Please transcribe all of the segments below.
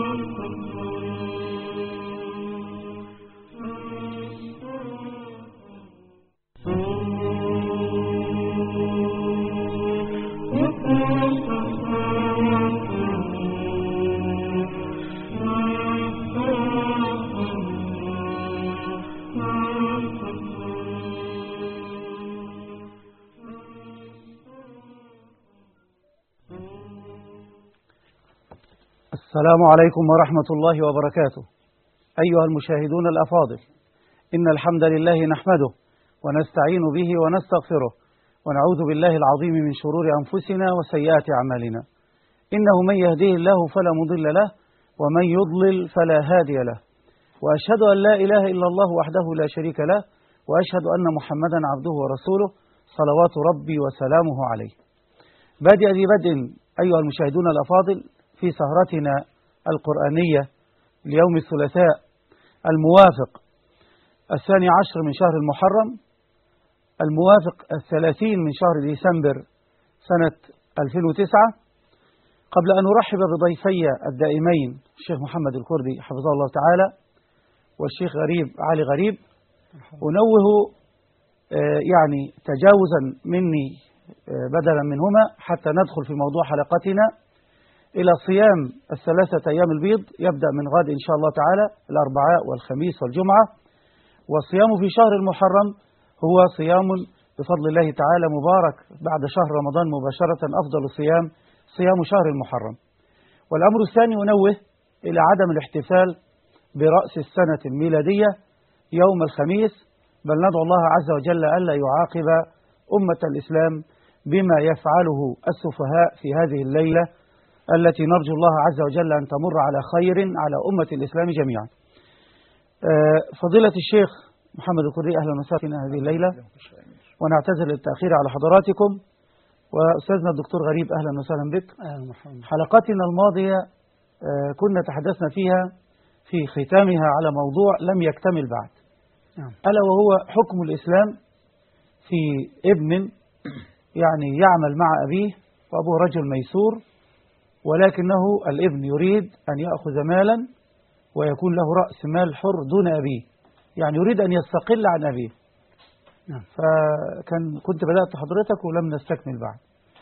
السلام عليكم ورحمة الله وبركاته. أيها المشاهدون الأفاضل، إن الحمد لله نحمده ونستعين به ونستغفره ونعوذ بالله العظيم من شرور أنفسنا وسيئات أعمالنا. إنه من يهديه الله فلا مضل له ومن يضلل فلا هادي له، وأشهد أن لا إله إلا الله وحده لا شريك له، وأشهد أن محمدا عبده ورسوله صلوات ربي وسلامه عليه. بادئ ذي بدء أيها المشاهدون الأفاضل في سهرتنا القرآنية ليوم الثلاثاء الموافق 12 من شهر المحرم، الموافق 30 من شهر ديسمبر سنة 2009. قبل أن أرحب بضيفي الدائمين الشيخ محمد الكردي حفظه الله تعالى والشيخ علي غريب، أنوه يعني تجاوزا مني بدلا منهما حتى ندخل في موضوع حلقتنا إلى صيام الثلاثة أيام البيض، يبدأ من غد إن شاء الله تعالى الأربعاء والخميس والجمعة. والصيام في شهر المحرم هو صيام بفضل الله تعالى مبارك بعد شهر رمضان مباشرة، أفضل صيام شهر المحرم. والأمر الثاني أنوه إلى عدم الاحتفال برأس السنة الميلادية يوم الخميس، بل ندعو الله عز وجل ألا يعاقب أمة الإسلام بما يفعله السفهاء في هذه الليلة التي نرجو الله عز وجل أن تمر على خير على أمة الإسلام جميعا. فضيلة الشيخ محمد الكردي، أهلا وسهلا فينا هذه الليلة، ونعتذر للتأخير على حضراتكم. وأستاذنا الدكتور غريب، أهلا وسهلا بك. حلقتنا الماضية كنا تحدثنا فيها في ختامها على موضوع لم يكتمل بعد، ألا وهو حكم الإسلام في ابن يعني يعمل مع أبيه وأبوه رجل ميسور، ولكنه الابن يريد أن يأخذ مالا ويكون له رأس مال حر دون أبيه، يعني يريد أن يستقل عن أبيه. كنت بدأت حضرتك ولم نستكمل بعد.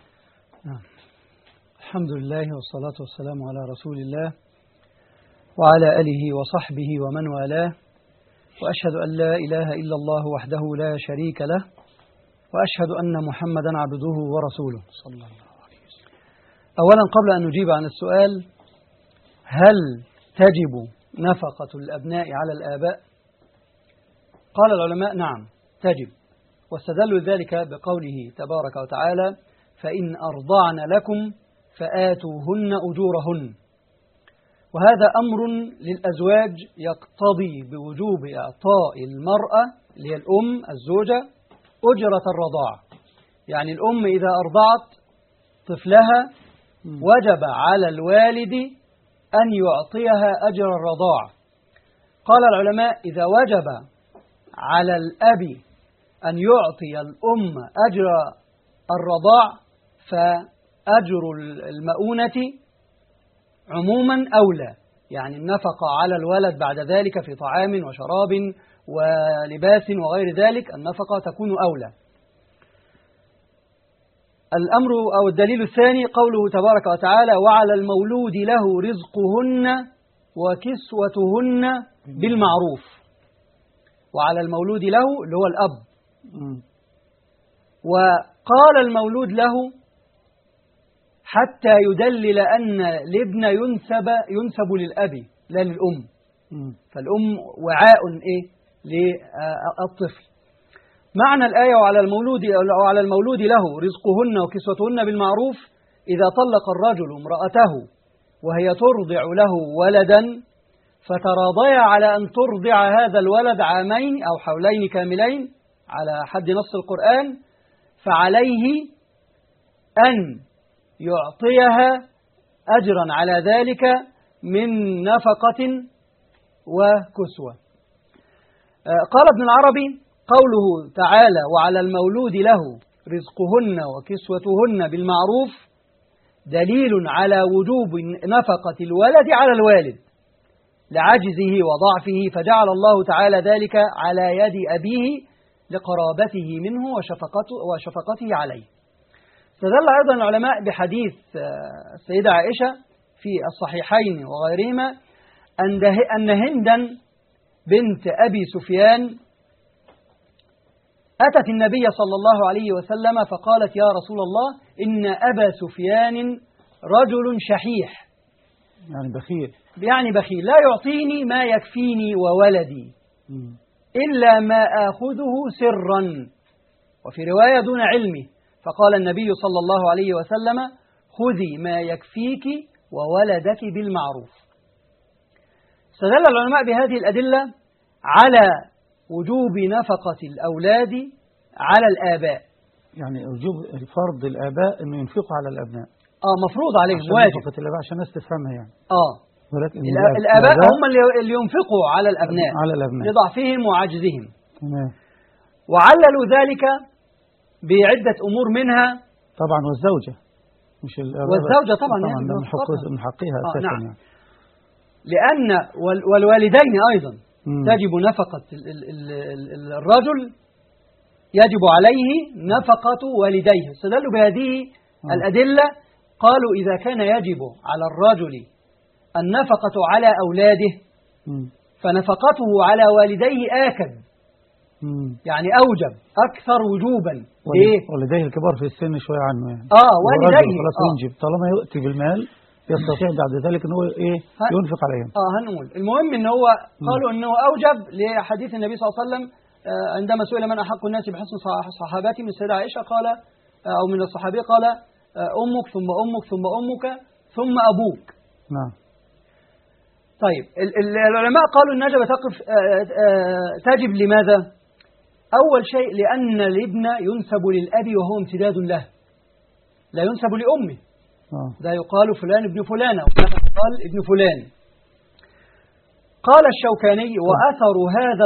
الحمد لله والصلاة والسلام على رسول الله وعلى آله وصحبه ومن والاه، وأشهد أن لا إله إلا الله وحده لا شريك له، وأشهد أن محمدا عبده ورسوله صلى الله عليه وسلم. أولا قبل أن نجيب عن السؤال هل تجب نفقة الأبناء على الآباء؟ قال العلماء نعم تجب، واستدلوا ذلك بقوله تبارك وتعالى: فإن أرضعن لكم فآتوهن أجورهن. وهذا أمر للأزواج يقتضي بوجوب إعطاء المرأة اللي هي الأم الزوجة أجرة الرضاعة. يعني الأم إذا أرضعت طفلها وجب على الوالد أن يعطيها أجر الرضاعة. قال العلماء إذا وجب على الأب أن يعطي الأم أجر الرضاع فأجر المؤونة عموما أولى، يعني النفقة على الولد بعد ذلك في طعام وشراب ولباس وغير ذلك النفقة تكون أولى. الأمر أو الدليل الثاني قوله تبارك وتعالى: وعلى المولود له رزقهن وكسوتهن بالمعروف. وعلى المولود له اللي هو الأب، وقال المولود له حتى يدلل أن الابن ينسب للأب لا للأم، فالأم وعاء للطفل. معنى الآية وعلى المولود له رزقهن وكسوتهن بالمعروف: إذا طلق الرجل امرأته وهي ترضع له ولدا فتراضيا على أن ترضع هذا الولد عامين أو حولين كاملين على حد نص القرآن، فعليه أن يعطيها أجرا على ذلك من نفقة وكسوة. قال ابن العربي: قوله تعالى وعلى المولود له رزقهن وكسوتهن بالمعروف دليل على وجوب نفقة الولد على الوالد لعجزه وضعفه، فجعل الله تعالى ذلك على يد أبيه لقرابته منه وشفقته عليه. استدل أيضا العلماء بحديث السيدة عائشة في الصحيحين وغيرهما أن هندا بنت أبي سفيان أتت النبي صلى الله عليه وسلم فقالت: يا رسول الله، إن أبا سفيان رجل شحيح، يعني بخيل لا يعطيني ما يكفيني وولدي إلا ما آخذه سرا، وفي رواية دون علمه. فقال النبي صلى الله عليه وسلم: خذي ما يكفيك وولدك بالمعروف. استدل العلماء بهذه الأدلة على وجوب نفقة الأولاد على الآباء، يعني وجوب الفرض الآباء أنه ينفقوا على الأبناء. مفروض عليهم، واجب نفقة الآباء عشان الناس تفهمها يعني. ولكن الآباء هم اللي ينفقوا على الأبناء لضعفهم وعجزهم. وعللوا ذلك بعدة أمور، منها طبعا والزوجة، مش والزوجة طبعا يعني من حقها أساسا نعم. يعني. لأن والوالدين أيضا تجب نفقة الرجل، يجب عليه نفقة والديه. استدلوا بهذه الأدلة، قالوا إذا كان يجب على الرجل النفقة على أولاده فنفقته على والديه آكد، يعني أوجب أكثر وجوبا. ليه؟ والديه الكبار في السن شوية عنه يعني. والديه خلاص ينجب طالما يؤتي بالمال يستطيع بعد ذلك أنه ينفق عليهم. هنقول المهم أنه هو قالوا أنه أوجب لحديث النبي صلى الله عليه وسلم عندما سئل من أحق الناس بحسن صحاباتي، من السيدة عائشة قال، أو من الصحابي قال: أمك ثم أمك ثم أمك ثم أبوك. نعم. طيب العلماء قالوا النجبة تجب لماذا؟ أول شيء لأن الابن ينسب للأب وهو امتداد له، لا ينسب لأمه. لا يقال فلان ابن فلانة، قال ابن فلان. قال الشوكاني: وآثر هذا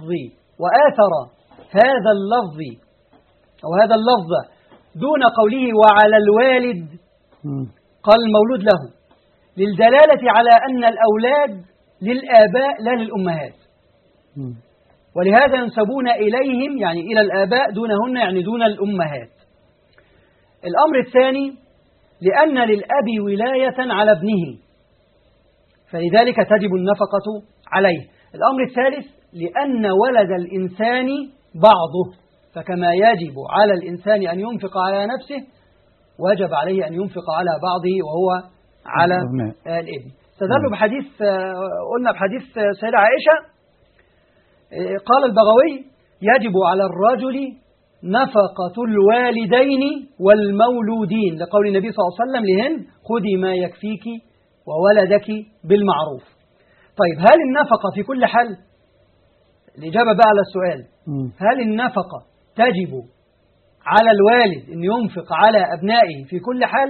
اللفظ دون قوله وعلى الوالد، قال المولود له، للدلالة على أن الأولاد للآباء لا للأمهات، ولهذا ينسبون إليهم يعني إلى الآباء دونهن، يعني دون الأمهات. الأمر الثاني لأن للأب ولاية على ابنه، فلذلك تجب النفقة عليه. الأمر الثالث لأن ولد الإنسان بعضه، فكما يجب على الإنسان أن ينفق على نفسه وجب عليه أن ينفق على بعضه وهو على الابن. استدلوا بحديث، قلنا بحديث سيدة عائشة، قال البغوي: يجب على الرجل نفقة الوالدين والمولودين، لقول النبي صلى الله عليه وسلم لهند: خذي ما يكفيك وولدك بالمعروف. طيب هل النفقة في كل حال؟ الإجابة بقى على السؤال، هل النفقة تجب على الوالد أن ينفق على أبنائه في كل حال؟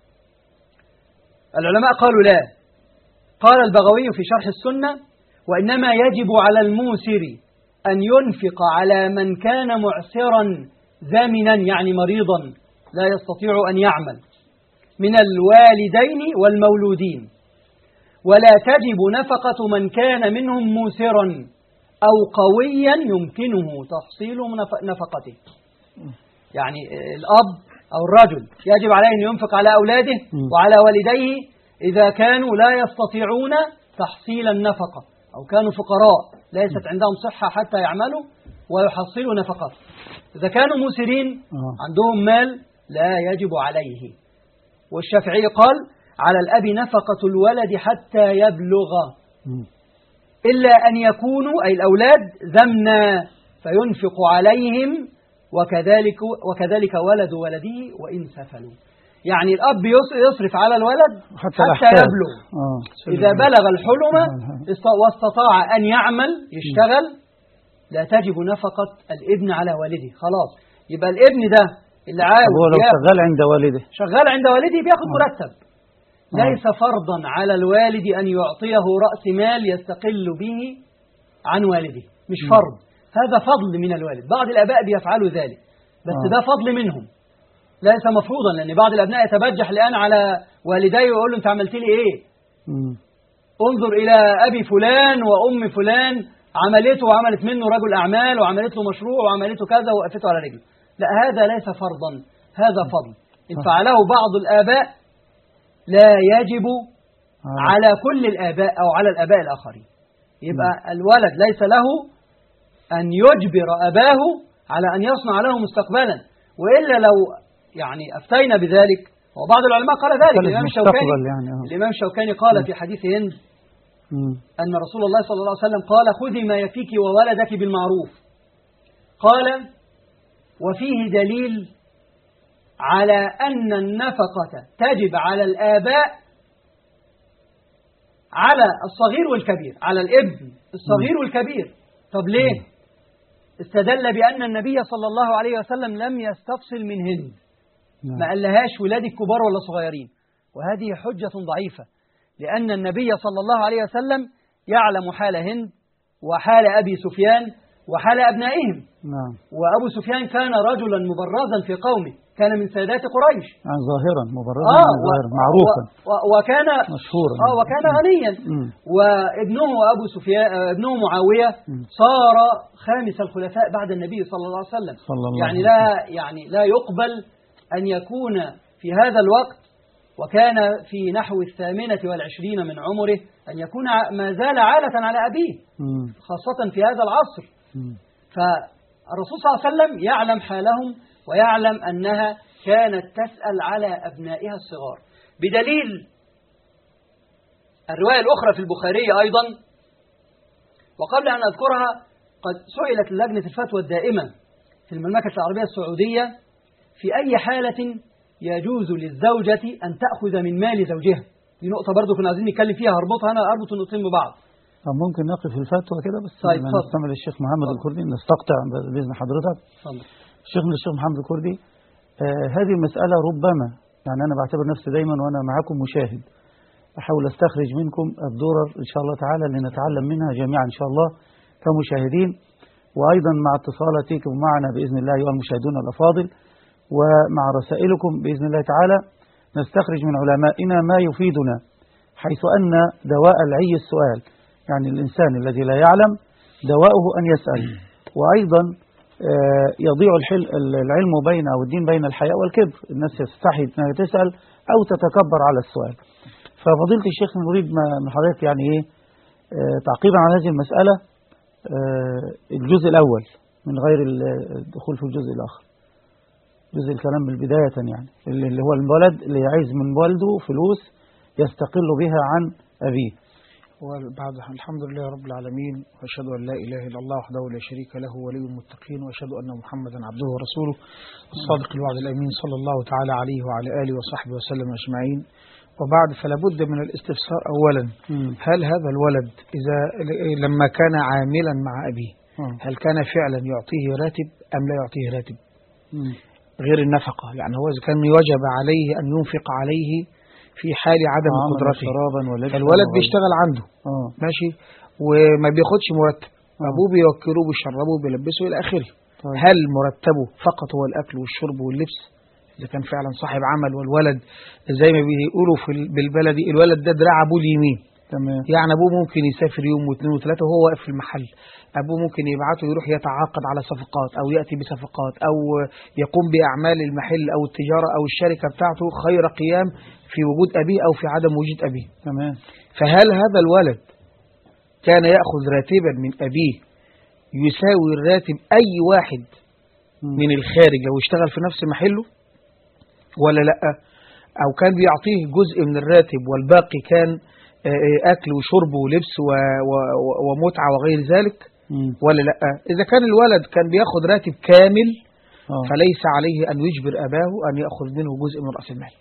العلماء قالوا لا. قال البغوي في شرح السنة: وإنما يجب على الموسر أن ينفق على من كان معسرا زامنا، يعني مريضا لا يستطيع أن يعمل، من الوالدين والمولودين، ولا تجب نفقة من كان منهم موسرا أو قويا يمكنه تحصيل نفقته. يعني الأب أو الرجل يجب عليه أن ينفق على أولاده وعلى والديه إذا كانوا لا يستطيعون تحصيل النفقة، أو كانوا فقراء ليست عندهم صحة حتى يعملوا ويحصلوا نفقات. إذا كانوا موسرين عندهم مال لا يجب عليه. والشافعي قال: على الأب نفقة الولد حتى يبلغ، إلا أن يكونوا أي الأولاد ذمنا فينفق عليهم، وكذلك ولد ولده وإن سفلوا. يعني الأب يصرف على الولد حتى يبلغ. إذا بلغ الحلم واستطاع أن يعمل يشتغل لا تجب نفقة الابن على والده. خلاص، يبقى الابن ده اللي عاوز هو لو شغال عند والده بياخد مرتب. ليس فرضا على الوالد أن يعطيه رأس مال يستقل به عن والده، مش فرض، هذا فضل من الوالد. بعض الآباء بيفعلوا ذلك، بس ده فضل منهم. ليس مفروضا، لأن بعض الأبناء يتبجح الآن على والديه ويقول له أنت عملت لي إيه؟ انظر إلى أبي فلان وأم فلان، عملته وعملت منه رجل أعمال وعملت له مشروع وعملته كذا ووقفته على رجله. لا، هذا ليس فرضا، هذا فضل. إن فعله بعض الآباء لا يجب على كل الآباء أو على الآباء الآخرين. يبقى الولد ليس له أن يجبر أباه على أن يصنع له مستقبلا، وإلا لو يعني أفتينا بذلك، وبعض العلماء قال ذلك. الإمام الشوكاني قال في حديث هند أن رسول الله صلى الله عليه وسلم قال خذي ما يكفيك وولدك بالمعروف. قال وفيه دليل على أن النفقة تجب على الآباء على الصغير والكبير، على الابن الصغير والكبير. طب ليه؟ استدل بأن النبي صلى الله عليه وسلم لم يستفصل من هند، ما قالهاش ولادي كبار ولا صغيرين، وهذه حجة ضعيفة، لأن النبي صلى الله عليه وسلم يعلم حال هند وحال أبي سفيان وحال أبنائهم. وأبو سفيان كان رجلا مبرزا في قومه، كان من سادات قريش، ظاهرا مبرزا معروفا، وكان مشهورا، وكان غنيا. وابنه أبو سفيان ابنه معاوية صار خامس الخلفاء بعد النبي صلى الله عليه وسلم. يعني لا يقبل أن يكون في هذا الوقت، وكان في نحو 28 من عمره، أن يكون ما زال عالة على أبيه، خاصة في هذا العصر. فالرسول صلى الله عليه وسلم يعلم حالهم، ويعلم أنها كانت تسأل على أبنائها الصغار، بدليل الرواية الأخرى في البخاري أيضا. وقبل أن أذكرها، قد سئلت لجنة الفتوى الدائمة في المملكة العربية السعودية في أي حالة يجوز للزوجة أن تأخذ من مال زوجها. دي نقطة برضو كنا عايزين نتكلم فيها، هربطها أنا أربط النقطتين ببعض. ممكن نقف الفتوى كده بس. طيب نستمع للشيخ محمد الكردي، نستقطع بإذن حضرتك. الشيخ محمد الكردي، هذه المسألة ربما، يعني أنا بعتبر نفسي دايما وأنا معكم مشاهد، أحاول أستخرج منكم الدرر إن شاء الله تعالى لنتعلم منها جميعا إن شاء الله كمشاهدين، وأيضا مع اتصالاتكم معنا بإذن الله أيها المشاهدون الأفاضل، ومع رسائلكم بإذن الله تعالى نستخرج من علمائنا ما يفيدنا، حيث أن دواء العي السؤال، يعني الإنسان الذي لا يعلم دواؤه أن يسأل. وأيضا يضيع العلم بين أو الدين بين الحياء والكبر، الناس يستحي أنها تسأل أو تتكبر على السؤال. ففضيلة الشيخ نريد من حضرتك يعني إيه تعقيبا على هذه المسألة، الجزء الأول من غير الدخول في الجزء الآخر، جزء الكلام بالبداية، يعني اللي هو الولد اللي يعيز من والده فلوس يستقل بها عن أبيه. وبعد الحمد لله رب العالمين، وأشهد أن لا إله إلا الله وحده لا شريك له ولي المتقين، وأشهد أن محمدا عبده ورسوله الصادق الوعد الأمين صلى الله تعالى عليه وعلى آله وصحبه وسلم أجمعين. وبعد، فلا بد من الاستفسار أولا، هل هذا الولد إذا لما كان عاملا مع أبيه هل كان فعلا يعطيه راتب أم لا يعطيه راتب؟ غير النفقة، يعني هو إذا كان وجب عليه أن ينفق عليه في حال عدم قدرته، فالولد بيشتغل عنده ماشي وما بياخدش مرتب، أبوه بيوكلوه بيشربوه بيلبسه إلى آخره. هل مرتبه فقط هو الأكل والشرب واللبس إذا كان فعلا صاحب عمل؟ والولد زي ما بيقولوا بالبلدي الولد ده دراع أبوه اليمين، يعني أبوه ممكن يسافر يوم واثنين وثلاثة وهو واقف في المحل، أبوه ممكن يبعته يروح يتعاقد على صفقات أو يأتي بصفقات أو يقوم بأعمال المحل أو التجارة أو الشركة بتاعته خير قيام في وجود أبيه أو في عدم وجود أبيه. فهل هذا الولد كان يأخذ راتبا من أبيه يساوي الراتب أي واحد من الخارج لو اشتغل في نفس محله ولا لأ؟ أو كان بيعطيه جزء من الراتب والباقي كان أكل وشرب ولبس ومتعة وغير ذلك ولا لأ؟ إذا كان الولد كان بيأخذ راتب كامل فليس عليه أن يجبر أباه أن يأخذ منه جزء من رأس المال.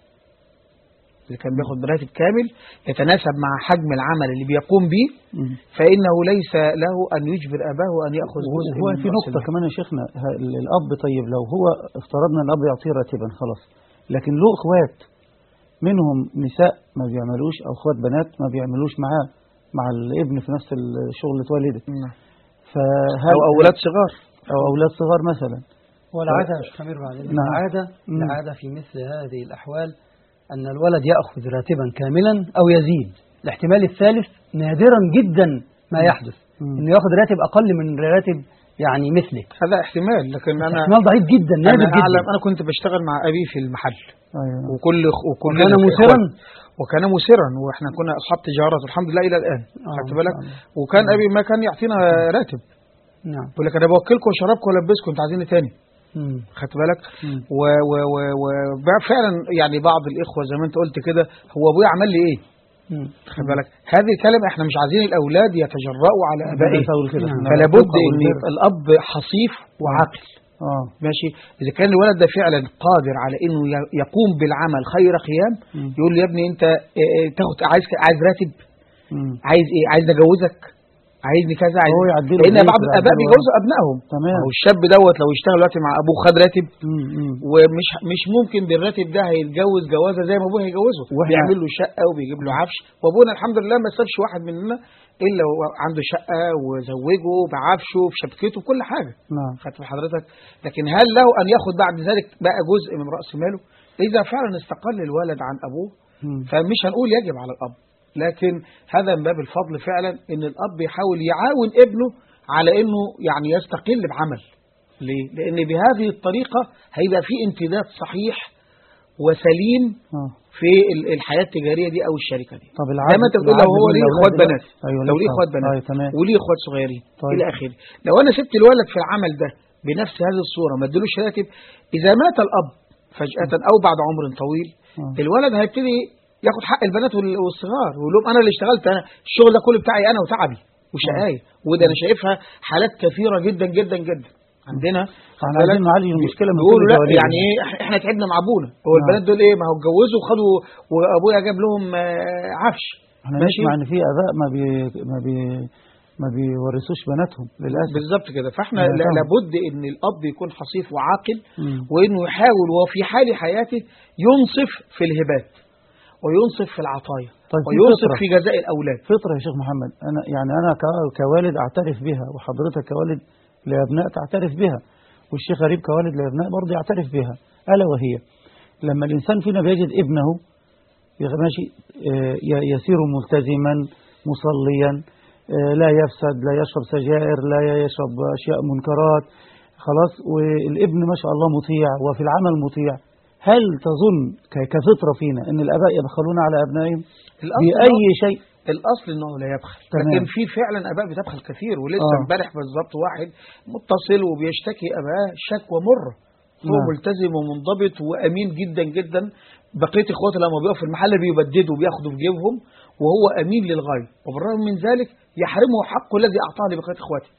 إذا كان بيأخذ براتب كامل يتناسب مع حجم العمل اللي بيقوم به فإنه ليس له أن يجبر أباه أن يأخذ جزء من رأس المال. في نقطة كمان يا شيخنا، الأب طيب لو هو افترضنا الأب يعطيه راتبا خلاص، لكن له إخوات منهم نساء ما بيعملوش أو إخوات بنات ما بيعملوش معاه مع الابن في نفس الشغل اللي اتولدت، أو أولاد صغار مثلا، والعادة يا شيخ أمير بعدين العادة في مثل هذه الأحوال أن الولد يأخذ راتبا كاملا أو يزيد. الاحتمال الثالث نادرا جدا ما يحدث أنه يأخذ راتب أقل من راتب يعني مثله. هذا احتمال، لكن أنا احتمال ضعيف جدا، نادر جدا. أنا كنت بشتغل مع أبي في المحل. وكان مسرا وكان مسرا، واحنا كنا اصحاب تجارات والحمد لله الى الان. خدت بالك؟ وكان ابي ما كان يعطينا راتب. نعم. يقول لك انا بوكلكم وشربكم ولبسكم، انتوا عايزين ايه تاني؟ خدت بالك؟ وفعلا يعني بعض الاخوه زي ما انت قلت كده، هو ابويا عمل لي ايه؟ خد بالك؟ هذه الكلمه احنا مش عايزين الاولاد يتجرؤوا على ابائهم، فلا بد ان الاب حصيف وعاقل. ماشي. اذا كان الولد ده فعلا قادر على انه يقوم بالعمل خير قيام، يقول له يا ابني انت تاخد عايز راتب، عايز ايه؟ عايز اجوزك، عايزني كذا، عايز. لان بعض الاباء بيجوزوا ابنائهم. تمام. والشاب دوت لو اشتغل دلوقتي مع ابوه خد راتب، ومش ممكن بالراتب ده هيتجوز جوازه زي ما ابوه هيجوزه. بيعمل له شقه وبيجيب له عفش، وابونا الحمد لله ما سابش واحد مننا الا عنده شقه وزوجه بعفشه بشبكته بكل حاجه. خدت حضرتك؟ لكن هل له ان ياخد بعد ذلك بقى جزء من راس ماله؟ اذا فعلا استقل الولد عن ابوه فمش هنقول يجب على الاب، لكن هذا من باب الفضل فعلا ان الاب يحاول يعاون ابنه على انه يعني يستقل بعمل. ليه؟ لان بهذه الطريقه هيبقى في امتداد صحيح وسليم في الحياه التجاريه دي او الشركه دي. طب زي ما انت بتقول لو هو ليه اخوات بنات، لو ليه اخوات بنات وليه اخوات صغيرين الى اخره، لو انا سبت الولد في العمل ده بنفس هذه الصوره ما ادلوش راتب، اذا مات الاب فجاه او بعد عمر طويل الولد هيبتدي ياخد حق البنات والصغار ويقول لهم انا اللي اشتغلت، انا الشغل ده كله بتاعي انا وتعبي وشقايه. وده انا شايفها حالات كثيره جدا جدا جدا عندنا. احنا عايزين نعالج المشكله من بيقولوا لا يعني ايه، احنا تعبنا مع ابونا، هو البنات دول ايه، ما هو اتجوزوا وخدوا وابويا جاب لهم عفش. احنا نسمع ان في اباء ما بيورثوش بناتهم للاسف. بالظبط كده. فاحنا لابد ان الاب يكون حصيف وعاقل، وانه يحاول وفي حال حياته ينصف في الهبات وينصف في العطايا وينصف في جزاء الاولاد. فطره يا شيخ محمد، انا كوالد اعترف بها، وحضرتك كوالد لابناء تعترف بها، والشيخ غريب كوالد لابناء برضه يعترف بها، الا وهي لما الانسان فينا بيجد ابنه ماشي يسير ملتزما مصليا، لا يفسد، لا يشرب سجائر، لا يشرب اشياء منكرات، خلاص، والابن ما شاء الله مطيع وفي العمل مطيع، هل تظن كفطرة فينا أن الآباء يبخلون على أبنائهم بأي شيء؟ الأصل أنه لا يبخل، لكن في فعلا آباء بتبخل كثير. ولسه امبارح بالظبط واحد متصل وبيشتكي أباه شكوى مرة، هو ملتزم ومنضبط وأمين جدا جدا، بقية إخواته لما بيقفوا في المحل بيبددوا وبياخدوا في جيبهم، وهو أمين للغاية، وبالرغم من ذلك يحرمه حقه الذي أعطاه لبقية إخواته.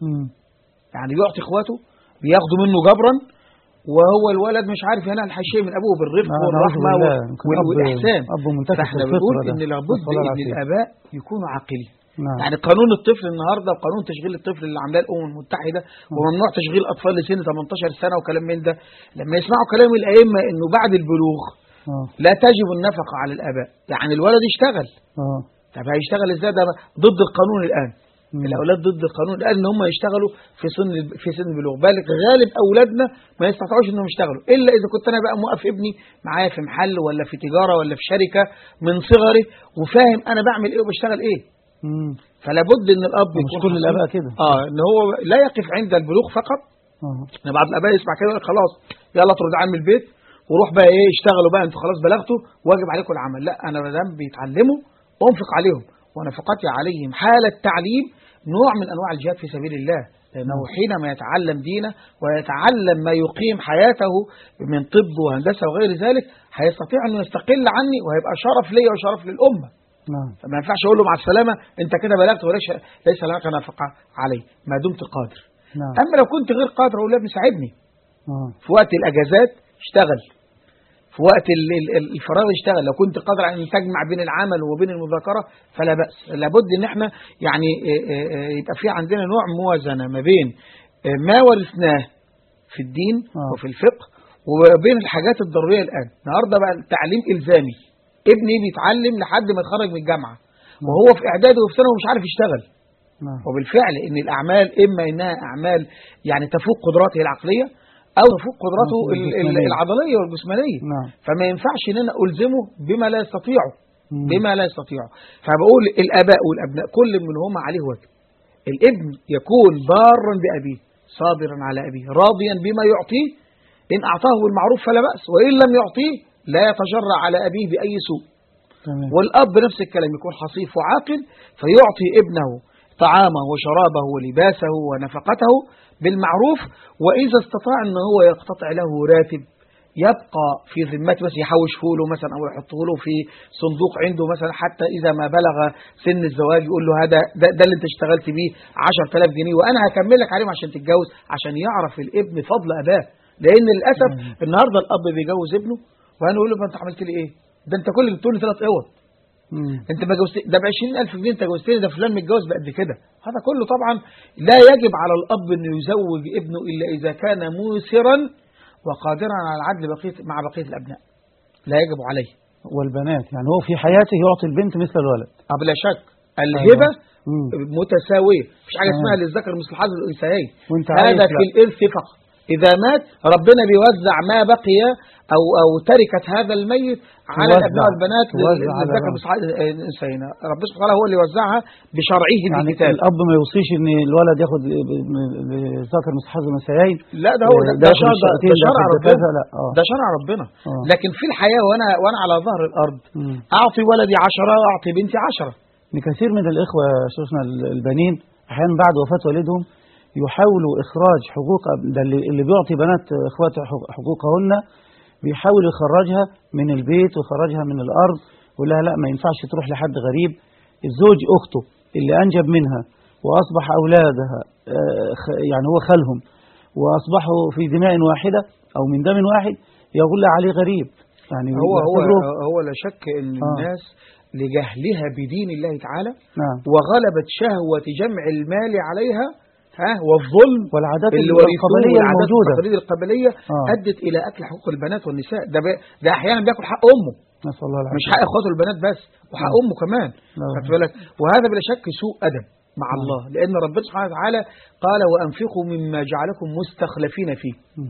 يعني بيعطي إخواته بياخدوا منه جبرا، وهو الولد مش عارف ينال شيء من ابوه بالرفق والرحمه والاحسان. فاحنا بنقول ان لابد ان الاباء يكونوا عاقلين. يعني قانون الطفل النهارده وقانون تشغيل الطفل اللي عاملاه الامم المتحده، وممنوع تشغيل الاطفال لسن 18 سنه وكلام من ده، لما يسمعوا كلام الائمه انه بعد البلوغ لا تجب النفقه على الاباء، يعني الولد يشتغل. طب هيشتغل ازاي؟ ده ضد القانون الان. الاولاد ضد القانون الان ان هم يشتغلوا في سن البلوغ، بالغ غالب اولادنا ما يستطيعوش انهم يشتغلوا الا اذا كنت انا بقى موقف ابني معايا في محل ولا في تجاره ولا في شركه من صغري وفاهم انا بعمل ايه وبشتغل ايه. فلا بد ان الاب يكون كل الاباء كده ان هو لا يقف عند البلوغ فقط. ان بعض الاباء يسمع كده خلاص يلا اطرد عن البيت وروح بقى ايه اشتغلوا بقى انتوا خلاص بلغتوا واجب عليكم العمل. لا، انا ما دام بيتعلموا وانفق عليهم، ونفقتي عليهم حال التعليم نوع من أنواع الجهاد في سبيل الله، لأنه حينما يتعلم دينه ويتعلم ما يقيم حياته من طب وهندسة وغير ذلك هيستطيع أن يستقل عني وهيبقى شرف لي وشرف للأمة. فما ينفعش أقول له مع السلامة أنت كده بلغت وليس لك نفقة علي ما دمت قادر. أما لو كنت غير قادر أقول له ابني ساعدني في وقت الأجازات اشتغل، في وقت الفراغ اشتغل، لو كنت قادر على ان تجمع بين العمل وبين المذاكره فلا باس. لابد ان احنا يعني يبقى في عندنا نوع موازنه ما بين ما ورثناه في الدين وفي الفقه وبين الحاجات الضروريه. الان النهارده بقى التعليم الزامي، ابني بيتعلم لحد ما يتخرج من الجامعه وهو في اعدادي وفي ثانوي ومش عارف يشتغل. وبالفعل ان الاعمال اما انها اعمال يعني تفوق قدراته العقليه، أو تفوق قدرته الجسمانية. العضلية والجسمانية. نعم. فما ينفعش إن أنا ألزمه بما لا يستطيعه، بما لا يستطيعه. فبقول الآباء والأبناء كل منهما عليه واجب. الابن يكون بارا بأبيه، صابرا على أبيه، راضيا بما يعطيه، إن أعطاه بالمعروف فلا بأس، وإن لم يعطيه لا يتجرأ على أبيه بأي سوء. تمام. والأب نفس الكلام، يكون حصيف وعاقل فيعطي ابنه طعامه وشرابه ولباسه ونفقته بالمعروف، وإذا استطاع أنه هو يقتطع له راتب يبقى في ذمته، بس يحوشه له مثلا أو يحطه له في صندوق عنده مثلا، حتى إذا ما بلغ سن الزواج يقول له هذا ده اللي أنت اشتغلت بيه 10,000 جنيه وأنا هكمل لك عليهم عشان تتجوز، عشان يعرف الابن فضل أباه. لأن للأسف النهارده الأب بيجوز ابنه وأنا أقول له ما أنت عملت لي إيه؟ ده أنت كل اللي بتقول لي 3 أوض. انت ما جوزت ده ب 20,000 جنيه، انت جوزتني ده فلان متجوز بقد كده. هذا كله طبعا لا يجب على الاب انه يزوج ابنه الا اذا كان موسرا وقادرا على العدل مع بقيه الابناء، لا يجب عليه. والبنات يعني هو في حياته يعطي البنت مثل الولد بلا شك الهبه متساويه، مفيش حاجه تمام. اسمها للذكر مثل حظ الانثيين، وانت هذا في الارث فقط. إذا مات ربنا بيوزع ما بقي أو تركة هذا الميت على الأبناء والبنات للذكر مثل حظ الأنثيين. ربنا سبحانه هو اللي وزعها بشرعه يعني بالكتاب. الأب ما يوصيش إن الولد ياخد ذكر مثل حظ الأنثيين. لا ده هو ده شرع ربنا. لا ده شرع ربنا. لكن في الحياة وأنا على ظهر الأرض أعطي ولدي 10 وأعطي بنتي 10. كثير من الإخوة شوفنا البنين أحيانا بعد وفاة والدهم يحاولوا إخراج حقوق ده اللي بيعطي بنات إخواته حقوقهن، بيحاول يخرجها من البيت ويخرجها من الأرض ويقول لها لا ما ينفعش تروح لحد غريب. الزوج أخته اللي أنجب منها وأصبح أولادها يعني هو خالهم وأصبحوا في دماء واحدة أو من دم واحد يقول لها عليه غريب. يعني هو لا شك أن الناس لجهلها بدين الله تعالى نعم. وغلبت شهوة جمع المال عليها والظلم والعادات القبلية الموجودة القبلية أدت إلى أكل حقوق البنات والنساء. ده أحيانا بيأكل حق أمه، نسأل الله العافية، مش حق إخواته البنات بس، وحق أمه كمان. وهذا بلا شك سوء أدب مع الله، لأن ربنا سبحانه وتعالى قال وأنفقوا مما جعلكم مستخلفين فيه.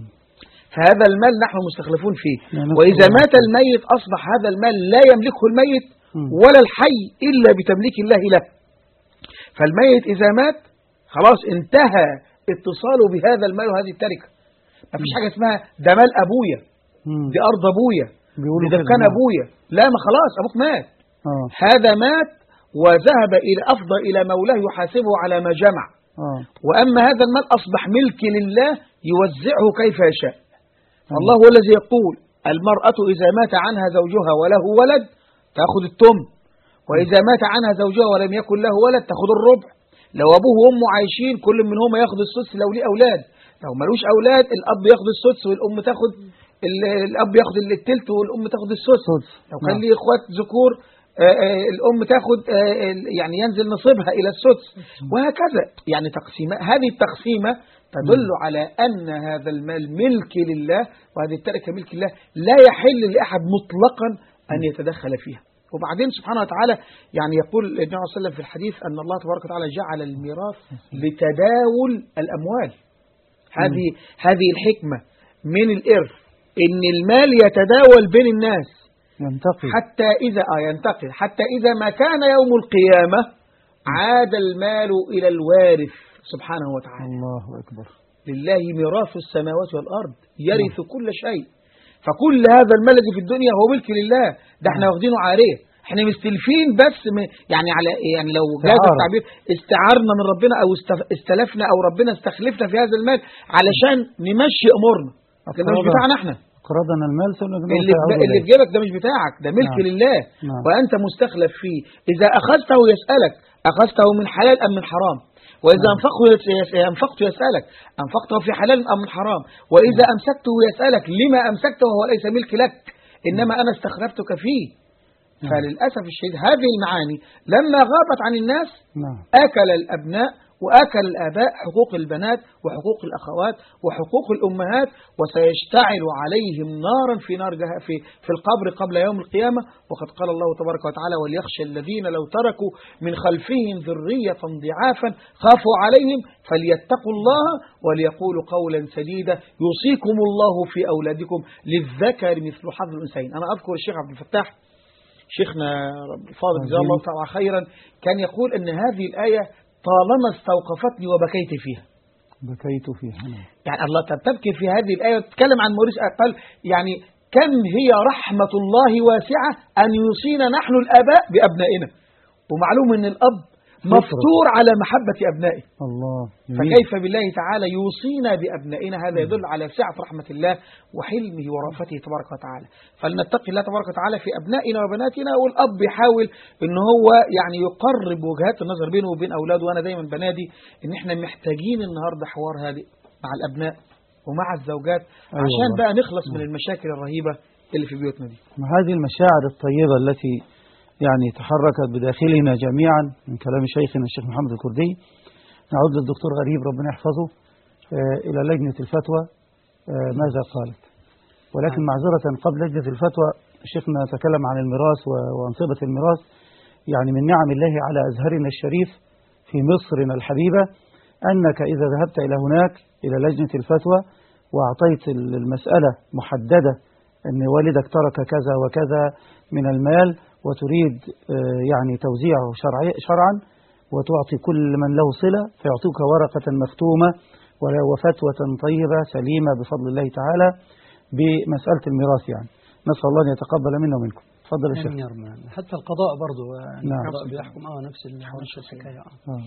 فهذا المال نحن مستخلفون فيه، وإذا مات الميت أصبح هذا المال لا يملكه الميت ولا الحي إلا بتمليك الله له. فالميت إذا مات خلاص انتهى اتصاله بهذا المال وهذه التركة. ما فيش حاجة اسمها ده مال أبويا، دي أرض أبويا، ده كان أبويا. لا، ما خلاص أبوك مات. هذا مات وذهب أفضى إلى مولاه يحاسبه على ما جمع. وأما هذا المال أصبح ملك لله يوزعه كيف يشاء. الله هو الذي يقول المرأة إذا مات عنها زوجها وله ولد تأخذ الثمن، وإذا مات عنها زوجها ولم يكن له ولد تأخذ الربع. لو أبوه وأمه عايشين كل منهما ياخذ السدس لو ليه أولاد، لو ملوش أولاد الأب ياخذ السدس والأم تاخذ الأب ياخذ التلت والأم تاخذ السدس. لو كان ليه إخوات ذكور الأم تاخذ يعني ينزل نصيبها إلى السدس، وهكذا. يعني هذه التقسيمة تدل على أن هذا المال ملك لله، وهذه التركة ملك الله لا يحل لأحد مطلقا أن يتدخل فيها. وبعدين سبحانه وتعالى يعني يقول النبي صلى الله عليه وسلم في الحديث أن الله تبارك وتعالى جعل الميراث لتداول الأموال. هذه الحكمة من الإرث، إن المال يتداول بين الناس ينتقل حتى إذا ما كان يوم القيامة عاد المال إلى الوارث سبحانه وتعالى. الله أكبر. لله ميراث السماوات والأرض يرث كل شيء. فكل هذا المال الذي في الدنيا هو ملك لله، ده احنا واخدينه عارية، احنا مستلفين بس يعني لو جاز التعبير استعارنا من ربنا او استلفنا او ربنا استخلفنا في هذا المال علشان نمشي امورنا، لكن ده مش بتاعنا احنا. قرضنا المال اللي في جيبك ده مش بتاعك، ده ملك لله وانت مستخلف فيه. اذا اخذته يسألك اخذته من حلال ام من حرام، وإذا أنفقته يسألك أنفقته في حلال أم من حرام، وإذا أمسكته يسألك لما أمسكته وهو ليس ملك لك إنما أنا استخلفتك فيه. فللأسف الشديد هذه المعاني لما غابت عن الناس أكل الأبناء وآكل الآباء حقوق البنات وحقوق الأخوات وحقوق الأمهات، وسيشتعل عليهم نارا في القبر قبل يوم القيامة. وقد قال الله تبارك وتعالى: وليخشى الذين لو تركوا من خلفهم ذرية ضعافا خافوا عليهم فليتقوا الله وليقولوا قولا سديدا يوصيكم الله في أولادكم للذكر مثل حظ الأنثيين. أنا أذكر الشيخ عبد الفتاح شيخنا الفاضل جزاه الله تعالى خيرا كان يقول أن هذه الآية طالما استوقفتني وبكيت فيها. بكيت فيها يعني الله تبكي في هذه الآية تتكلم عن موريس. قال يعني كم هي رحمة الله واسعة أن يوصينا نحن الآباء بأبنائنا، ومعلوم أن الأب مفطور على محبة أبنائه. الله فكيف بالله تعالى يوصينا بأبنائنا؟ هذا يدل على سعة رحمة الله وحلمه ورأفته تبارك وتعالى. فلنتقي الله تبارك وتعالى في أبنائنا وبناتنا، والأب يحاول أن هو يعني يقرب وجهات النظر بينه وبين أولاده. وأنا دايما بنادي أن احنا محتاجين النهاردة حوار هادئ مع الأبناء ومع الزوجات عشان بقى نخلص من المشاكل الرهيبة اللي في بيوتنا دي. هذه المشاعر الطيبة التي يعني تحركت بداخلنا جميعا من كلام شيخنا الشيخ محمد الكردي. نعود للدكتور غريب ربنا يحفظه إلى لجنة الفتوى ماذا قالت. ولكن معذرة قبل لجنة الفتوى شيخنا تكلم عن الميراث وأنصبة الميراث. يعني من نعم الله على أزهرنا الشريف في مصرنا الحبيبة أنك إذا ذهبت إلى هناك إلى لجنة الفتوى وأعطيت المسألة محددة أن والدك ترك كذا وكذا من المال وتريد يعني توزيعه شرعا وتعطي كل من له صلة فيعطيك ورقة مختومة وفتوى طيبة سليمة بفضل الله تعالى بمسألة الميراث. يعني نسأل الله أن يتقبل منا ومنكم. تفضل يا شيخ. حتى القضاء برضه نعم. القضاء بيحكم نفس الحكاية.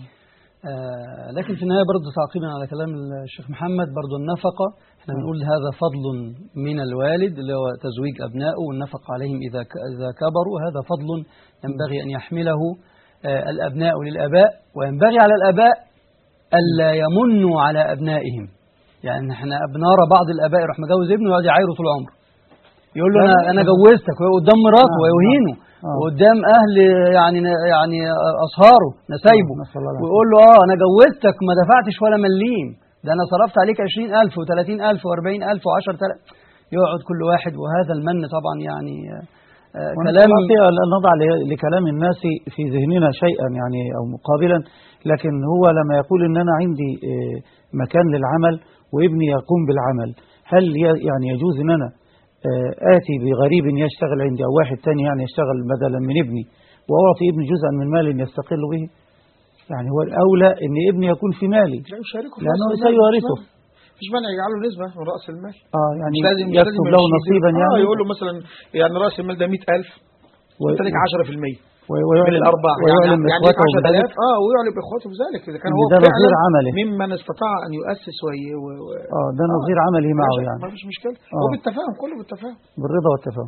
لكن في النهاية برضه تعقيبا على كلام الشيخ محمد برضه النفقة احنا بنقول هذا فضل من الوالد اللي هو تزويج أبنائه والنفقة عليهم إذا كبروا. هذا فضل ينبغي أن يحمله الأبناء للآباء، وينبغي على الآباء ألا يمنوا على أبنائهم. يعني احنا بنرى بعض الآباء يروح مجوز ابنه ويقعد يعايره طول عمره، يقول له أنا جوزتك قدام مراته ويهينه وقدام أهل يعني أصهاره نسايبه، ويقول له أنا جوزتك ما دفعتش ولا مليم، ده أنا صرفت عليك 20,000 و30,000 و40,000 و10,000. يقعد كل واحد، وهذا المن طبعا يعني كلام نضع لكلام الناس في ذهننا شيئا يعني أو مقابلا. لكن هو لما يقول إن أنا عندي مكان للعمل وابني يقوم بالعمل، هل يعني يجوز إن أنا آتي بغريب يشتغل عندي أو واحد تاني يعني يشتغل بدلا من ابني وأعطي ابني جزءا من مال يستقل به؟ يعني هو الأولى إن ابني يكون في مالي لأنه سيورثه. مش مانع يجعله نسبة من رأس المال. يعني يكتب له نصيبا يعني يقول له مثلا يعني رأس المال ده 100,000 وانت لك 10% ويعلم الأرباح ويعلم يعني 10,000 ويعلم إخواته بذلك إذا كان هو ده نظير عمله ممن استطاع أن يؤسس ده نظير عمله معه يعني ما فيش مشكلة. هو بالتفاهم، كله بالتفاهم بالرضا والتفاهم.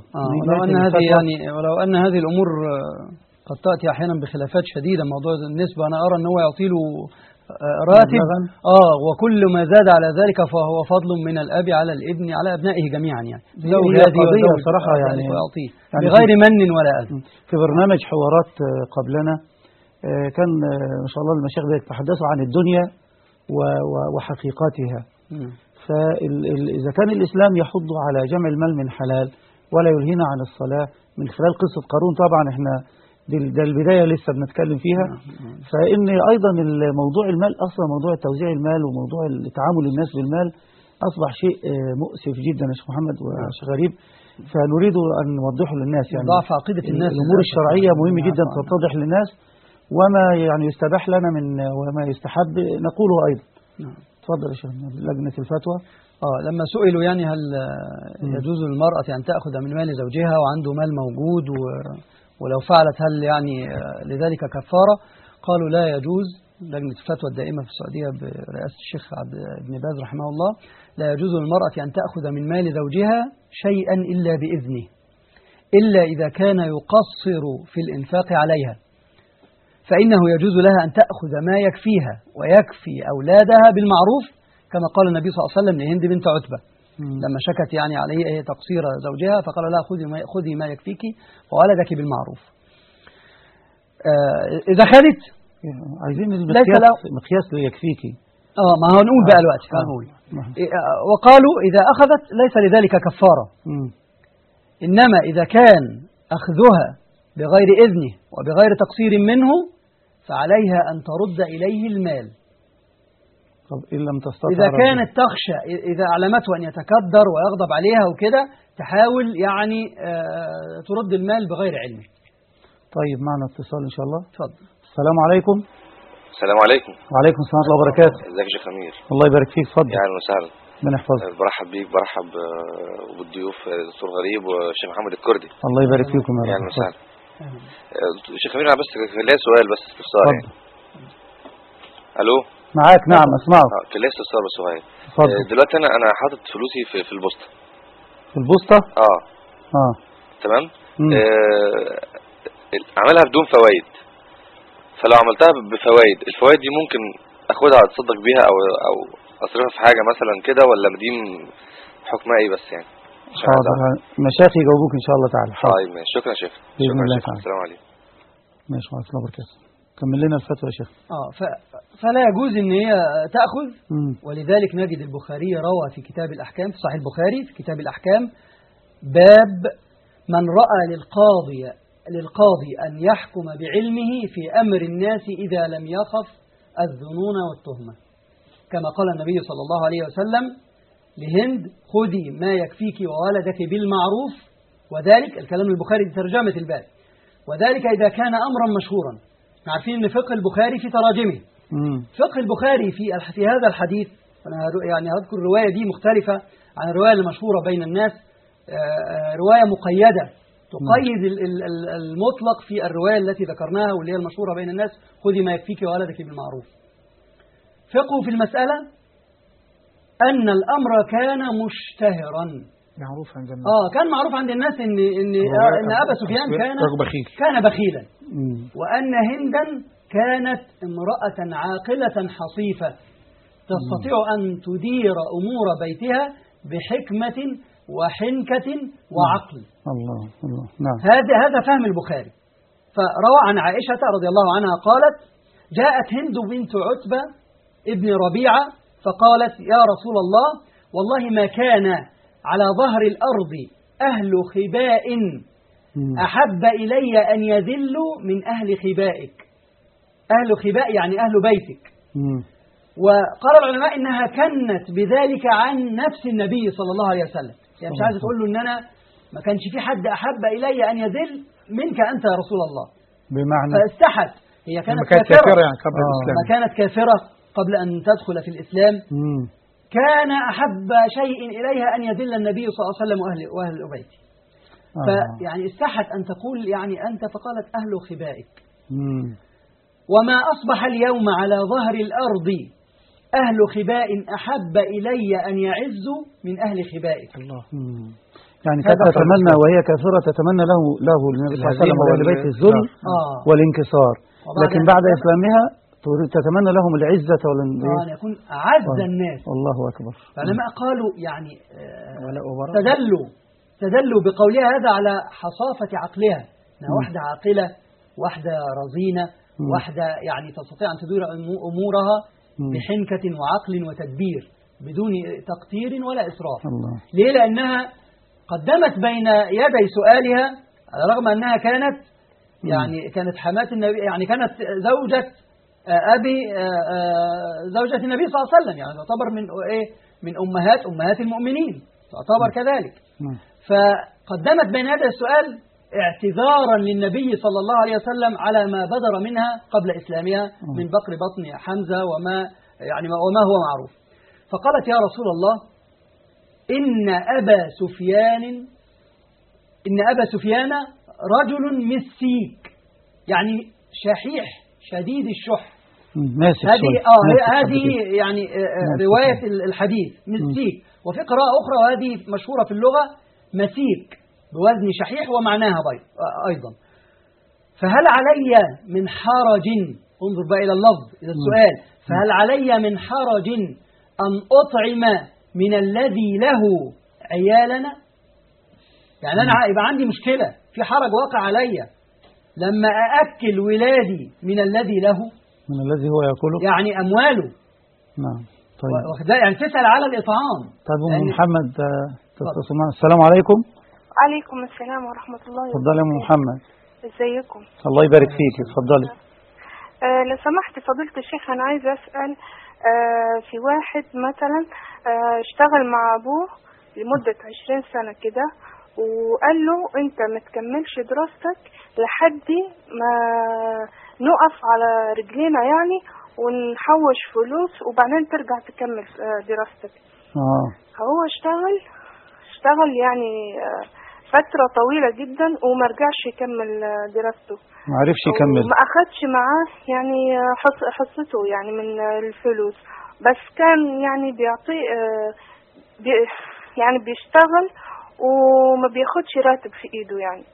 ولو أن هذه الأمور قد تأتي أحيانا بخلافات شديدة. موضوع النسبة أنا أرى أن هو يعطي له راتب وكل ما زاد على ذلك فهو فضل من الأب على الابن على أبنائه جميعا. يعني هي قضية صراحة يعني بغير من ولا أذى. في برنامج حوارات قبلنا كان ما شاء الله المشايخ يتحدثوا عن الدنيا وحقيقتها. فإذا كان الإسلام يحض على جمع المال من حلال ولا يلهينا عن الصلاة من خلال قصة قارون، طبعا احنا ده البداية لسه بنتكلم فيها. فإن أيضا الموضوع المال أصلا موضوع توزيع المال وموضوع تعامل الناس بالمال أصبح شيء مؤسف جدا يا شيخ محمد وشيخ غريب. فنريد أن نوضحه للناس يعني ضعف عقيدة الناس. الأمور الشرعية مهم جدا تتضح للناس، وما يعني يستباح لنا من وما يستحب نقوله أيضا. تفضل يا شيخ لجنة الفتوى. لما سئلوا يعني هل يجوز للمرأة أن تأخذ من مال زوجها وعنده مال موجود ولو فعلت هل يعني لذلك كفارة؟ قالوا لا يجوز. لجنة الفتوى الدائمة في السعودية برئاسة الشيخ ابن باز رحمه الله، لا يجوز للمرأة أن تأخذ من مال زوجها شيئا إلا بإذنه، إلا إذا كان يقصر في الإنفاق عليها، فإنه يجوز لها أن تأخذ ما يكفيها ويكفي أولادها بالمعروف، كما قال النبي صلى الله عليه وسلم لهند بنت عتبة لما شكت يعني عليه تقصير زوجها فقال لها خذي ما يكفيك وولدك بالمعروف. إذا خدت عايزين ليس مقياس يكفيكي. ما هنقول بقى الوقت هنقول. وقالوا إذا أخذت ليس لذلك كفارة، إنما إذا كان أخذها بغير إذنه وبغير تقصير منه فعليها أن ترد إليه المال. طب إن لم تستطع، إذا كانت تخشى، إذا أعلمته أن يتكدر ويغضب عليها وكده، تحاول يعني ترد المال بغير علمه. طيب معنا اتصال إن شاء الله. تفضل. السلام عليكم. السلام عليكم. وعليكم السلام ورحمة الله وبركاته. ازيك يا شيخ أمير؟ الله يبارك فيك، اتفضل. يا اهلا وسهلا. ربنا يحفظك. برحب بيك، برحب بالضيوف الدكتور غريب والشيخ محمد الكردي. الله يبارك فيكم يا رب. يا اهلا وسهلا. شيخ أمير انا بس كان ليا سؤال بس استفسار يعني. الو معاك. نعم اسمعك. كان ليا استفسار بس صغير. اتفضل. دلوقتي انا حاطط فلوسي في البوسطه. في البوسطه؟ تمام. عملها بدون فوائد، فلو عملتها بفوائد، الفوائد دي ممكن اخدها اتصدق بيها او اصرفها في حاجه مثلا كده، ولا دي حكمها ايه بس يعني؟ حاضر، مشايخ يجاوبوك ان شاء الله تعالى. طيب ماشي، شكرا يا شيخ. باذن الله تعالى. السلام عليكم. ماشي، وعليكم السلام وبركاته. كمل لنا الفتوى يا شيخ. فلا يجوز ان هي تاخذ. ولذلك نجد البخاري روى في كتاب الاحكام، في صحيح البخاري في كتاب الاحكام، باب من راى للقاضي أن يحكم بعلمه في أمر الناس إذا لم يخف الظنون والتهمة، كما قال النبي صلى الله عليه وسلم لهند: خذي ما يكفيك وولدك بالمعروف. وذلك الكلام البخاري بترجمة الباب، وذلك إذا كان أمرا مشهورا. عارفين أن فقه البخاري في تراجمه. فقه البخاري في هذا الحديث، أنا يعني هذكر الرواية دي مختلفة عن الرواية المشهورة بين الناس، رواية مقيدة تقيد المطلق في الرواية التي ذكرناها واللي هي المشهورة بين الناس: خذي ما يكفيك وولدك بالمعروف. فقه في المسألة أن الأمر كان مشتهرا، معروف عند الناس. كان معروف عند الناس إن أبا سفيان كان بخيلا، وأن هندا كانت امرأة عاقلة حصيفة تستطيع أن تدير أمور بيتها بحكمة وحنكة وعقل. الله. نعم. هذا فهم البخاري. فروى عن عائشة رضي الله عنها قالت: جاءت هند بنت عتبة ابن ربيعة فقالت: يا رسول الله، والله ما كان على ظهر الأرض أهل خباء أحب إلي أن يذلوا من أهل خبائك. أهل خباء يعني أهل بيتك. وقال العلماء إنها كنت بذلك عن نفس النبي صلى الله عليه وسلم، يعني مش عايزة تقول له إن أنا ما كانش في حد أحب إلي أن يذل منك أنت يا رسول الله، بمعنى فاستحت. هي كانت كافرة يعني قبل الإسلام، ما كانت كافرة قبل أن تدخل في الإسلام. كان أحب شيء إليها أن يذل النبي صلى الله عليه وسلم وأهل بيته. فيعني استحت أن تقول يعني أنت، فقالت: أهل خبائك. وما أصبح اليوم على ظهر الأرض أهل خباء أحب إلي أن يعزوا من أهل خبائك. الله. يعني كانت تتمنى وهي كافرة، تتمنى له النبي صلى الله عليه وسلم وأهل بيت الذل والانكسار، لكن بعد إسلامها تتمنى لهم العزة أن يكون أعز الناس. الله أكبر. العلماء قالوا يعني تدلوا بقولها هذا على حصافة عقلها، أنها واحدة عاقلة، واحدة رزينة، واحدة يعني تستطيع أن تدير أمورها بحنكة وعقل وتدبير بدون تقتير ولا إسراف. ليه؟ لأنها قدمت بين يدي سؤالها، على الرغم أنها كانت حماة النبي، يعني كانت زوجة زوجة النبي صلى الله عليه وسلم، يعني تعتبر من أمهات المؤمنين، تعتبر كذلك. فقدمت بين يدي السؤال اعتذارا للنبي صلى الله عليه وسلم على ما بدر منها قبل إسلامها من بقر بطن حمزة وما هو معروف. فقالت: يا رسول الله، إن أبا سفيان رجل مسيك، يعني شحيح شديد الشح. هذه يعني رواية الحديث مسيك، وفي قراءة أخرى وهذه مشهورة في اللغة مسيك بوزن شحيح ومعناها أيضا. فهل علي من حرج، انظر بقى إلى اللفظ، إلى السؤال، فهل علي من حرج أن أطعم من الذي له عيالنا؟ يعني أنا يبقى عندي مشكلة، في حرج واقع علي لما أأكل ولادي من الذي له. من الذي هو يأكله؟ يعني أمواله. نعم. طيب. يعني تسأل على الإطعام. طيب أم محمد تتصل معنا. السلام عليكم. عليكم السلام ورحمة الله وبركاته. اتفضلي يا أم محمد. ازيكم؟ الله يبارك فيك، اتفضلي. لو سمحت فضيلة الشيخ، أنا عايزة أسأل في واحد مثلا اشتغل مع أبوه لمدة 20 سنة كده، وقال له أنت ما تكملش دراستك لحد ما نقف على رجلينا يعني ونحوش فلوس وبعدين ترجع تكمل دراستك. هو اشتغل يعني فترة طويلة جدا وما رجعش يكمل دراسته، ما عرفش يكمل، وما أخدش معاه يعني حصته يعني من الفلوس، بس كان يعني بيعطي يعني بيشتغل وما بياخدش راتب في ايده يعني.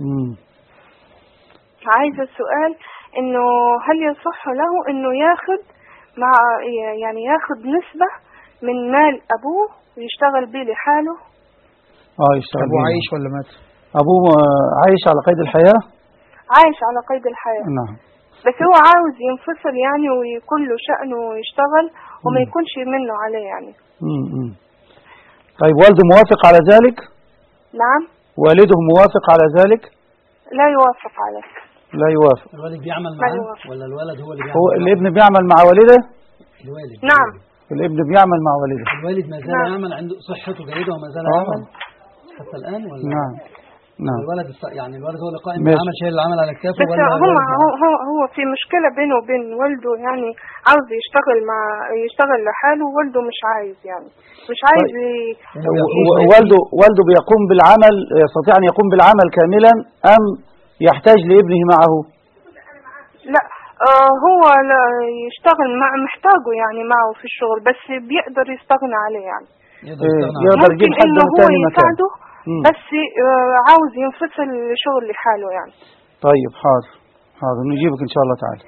عايزة السؤال انه هل يصح له انه ياخد ياخد نسبة من مال ابوه ويشتغل بيه لحاله؟ يشتغل. ابوه عايش ولا مات؟ ابوه عايش على قيد الحياة. عايش على قيد الحياة. نعم. بس هو عاوز ينفصل يعني ويكون له شأنه ويشتغل وما يكونش منه عليه يعني. طيب والده موافق على ذلك؟ نعم. والده موافق على ذلك؟ لا يوافق عليه. لا يوافق. الوالد بيعمل معاه ولا الولد هو اللي بيعمل؟ هو الابن بيعمل مع والده؟ الوالد. نعم. الابن بيعمل مع والده. الوالد ما زال يعمل، عنده صحته جيدة وما زال يعمل حتى الآن ولا؟ نعم. نعم. الولد يعني الولد هو اللي قائم بالعمل، شايل العمل على كتافه، بس هو في مشكلة بينه وبين والده، يعني عاوز يشتغل لحاله ووالده مش عايز يعني مش عايز. والده بيقوم بالعمل، يستطيع أن يقوم بالعمل كاملا أم يحتاج لابنه معه؟ لا هو لا يشتغل محتاجه يعني معه في الشغل، بس بيقدر يستغنى عليه يعني. يقدر يجيب حد ثاني مكانه، بس عاوز ينفصل شغل لحاله يعني. طيب حاضر نجيبك إن شاء الله تعالى.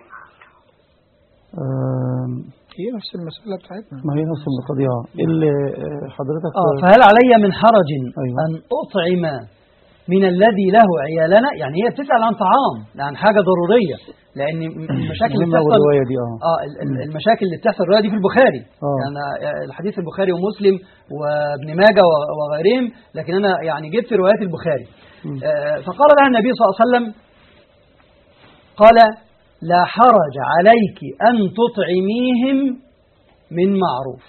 هي نفس المسألة بتاعتنا. ما هي نفس القضية اللي حضرتك. فهل علي من حرج أيوة. أن أطعم من الذي له عيالنا؟ يعني هي بتسأل عن طعام، عن حاجة ضرورية، لأن المشاكل اللي بتحصل دي المشاكل اللي بتحصل الرواية دي في البخاري، يعني الحديث البخاري ومسلم وابن ماجه وغيرهم، لكن أنا يعني جبت روايات البخاري. فقال لها النبي صلى الله عليه وسلم، قال لا حرج عليك أن تطعميهم من معروف.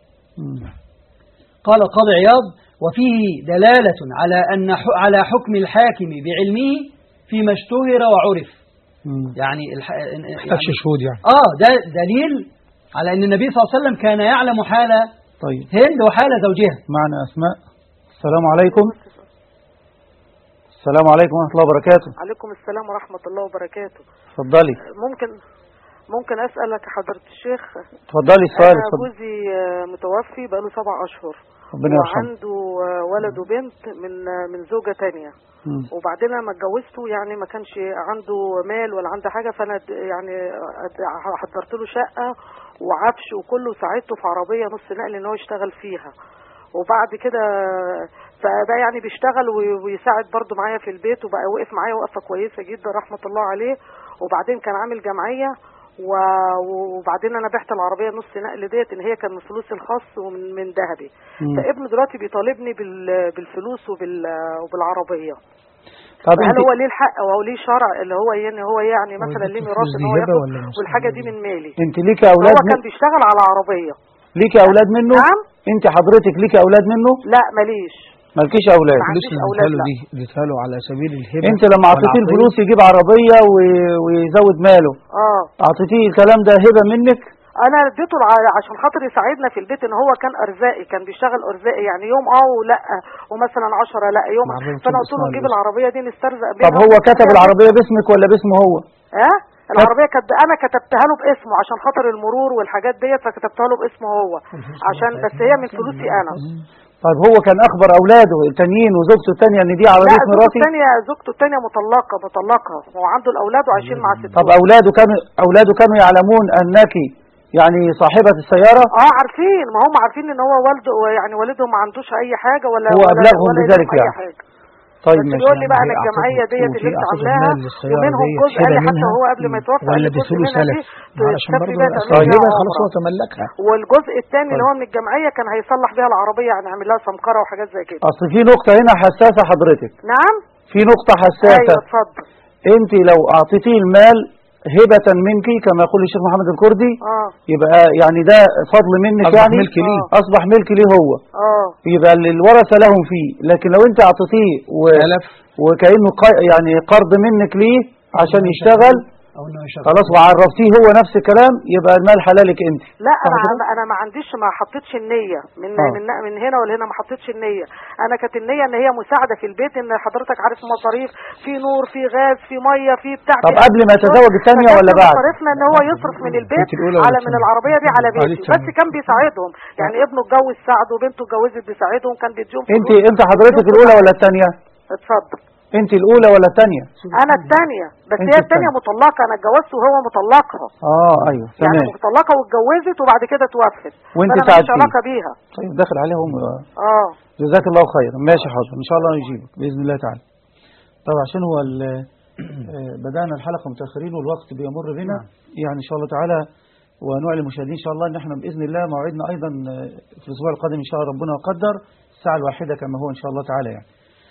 قال القاضي عياض وفيه دلالة على حكم الحاكم بعلمه فيما اشتهر وعرف. يعني محتاجش شهود يعني. ده دليل على أن النبي صلى الله عليه وسلم كان يعلم حال هند وحال زوجها. معنا أسماء. السلام عليكم. السلام عليكم ورحمة الله وبركاته. عليكم السلام ورحمة الله وبركاته. اتفضلي. ممكن أسألك حضرة الشيخ؟ اتفضلي السؤال. جوزي متوفي بقاله 7 أشهر، وعنده ولد وبنت من زوجة تانية، وبعدين لما اتجوزته يعني ما كانش عنده مال ولا عنده حاجة، فأنا يعني حضرت له شقة وعفش وكله، ساعدته في عربية نص نقل إن هو يشتغل فيها، وبعد كده فبقى يعني بيشتغل ويساعد برضه معايا في البيت، وبقى وقف معايا وقفة كويسة جدا رحمة الله عليه. وبعدين كان عامل جمعية، وبعدين انا بعت العربيه نص نقل ديت ان هي كان من فلوسي الخاص ومن ذهبي، فابنه دلوقتي بيطالبني بالفلوس وبالعربيه. طب هل هو ليه الحق او ليه شرع اللي هو يعني مثلا ليه ميراث ان هو ياخد والحاجه دي من مالي؟ انت ليكي اولاد؟ هو كان بيشتغل على عربيه. ليكي اولاد منه؟ نعم. انت حضرتك ليكي اولاد منه؟ لا ماليش. مالكيش اولاد؟ اديتها له على سبيل الهبه. انت لما اعطيتيه الفلوس يجيب عربيه ويزود ماله، اعطيتيه الكلام ده هبه منك؟ انا اديته عشان خاطر يساعدنا في البيت، ان هو كان ارزاقي، كان بيشتغل ارزاقي يعني يوم ولا ومثلا 10 لا يوم، فانا قلت له نجيب العربيه دي نسترزق بيها. طب هو كتب العربيه باسمك ولا باسمه هو؟ العربيه انا كتبتها له باسمه عشان خاطر المرور والحاجات ديت، فكتبتها له باسمه هو عشان بس هي من فلوسي انا. طيب هو كان اخبر اولاده التانيين وزوجته الثانيه ان دي عربيه مراتي؟ زوجته الثانيه مطلقه، هو عنده الاولاد وعايشين مع ستات. طب اولاده كانوا يعلمون انك يعني صاحبه السياره؟ عارفين، ما هم عارفين ان هو والده يعني والدهم ما عندوش اي حاجه ولا هو ابلغهم بذلك يعني. طيب بس بيقول لي بقى انا الجمعيه ديت اللي انت عاملاها ومنهم جزء قال لي حتى هو قبل ما يتوفى ولا دي فلوس سلف عشان برضه الهبه خلاص هو تملكها. والجزء الثاني اللي هو من الجمعيه كان هيصلح بيها العربيه، يعني يعمل لها سمكره وحاجات زي كده. اصل في نقطه هنا حساسه حضرتك. نعم في نقطه حساسه. ايوه اتفضل. انت لو اعطيتيه المال هبة منك كما يقول الشيخ محمد الكردي يبقى يعني ده فضل منك، أصبح يعني ملك ليه. أصبح ملك ليه هو. يبقى الورثة لهم فيه. لكن لو أنت أعطيتيه وكأنه يعني قرض منك ليه عشان يشتغل خلاص وعرفتيه هو نفس الكلام يبقى المال حلالك انت. لا انا ما عنديش، ما حطيتش النية من هنا ولا هنا، ما حطيتش النية. انا كانت النية ان هي مساعدة في البيت، ان حضرتك عارف مصاريف في نور في غاز في مية في بتاع. طب قبل ما يتزوج الثانية ولا بعد؟ مصاريفنا ان هو يصرف من البيت على من العربية دي على بيتي، بس كان بيساعدهم يعني ابنه اتجوز ساعده وبنته اتجوزت بيساعدهم، كان بيديهم. انت حضرتك الاولى ولا الثانية؟ اتفضل. انت الاولى ولا الثانيه؟ انا الثانيه، بس هي الثانيه مطلقه، انا اتجوزت وهو مطلقها. ايوه تمام. يعني مطلقه واتجوزت وبعد كده توفت، وانت ماليش علاقه بيها. طيب داخل عليها جزاك الله خيرا. ماشي حاضر ان شاء الله نجيبك باذن الله تعالى. طبعا عشان هو بدانا الحلقه متاخرين والوقت بيمر بنا يعني ان شاء الله تعالى، ونعلم المشاهدين ان شاء الله ان احنا باذن الله موعدنا ايضا في الاسبوع القادم ان شاء الله ربنا قدر الساعه الواحدة كما هو ان شاء الله تعالى يعني.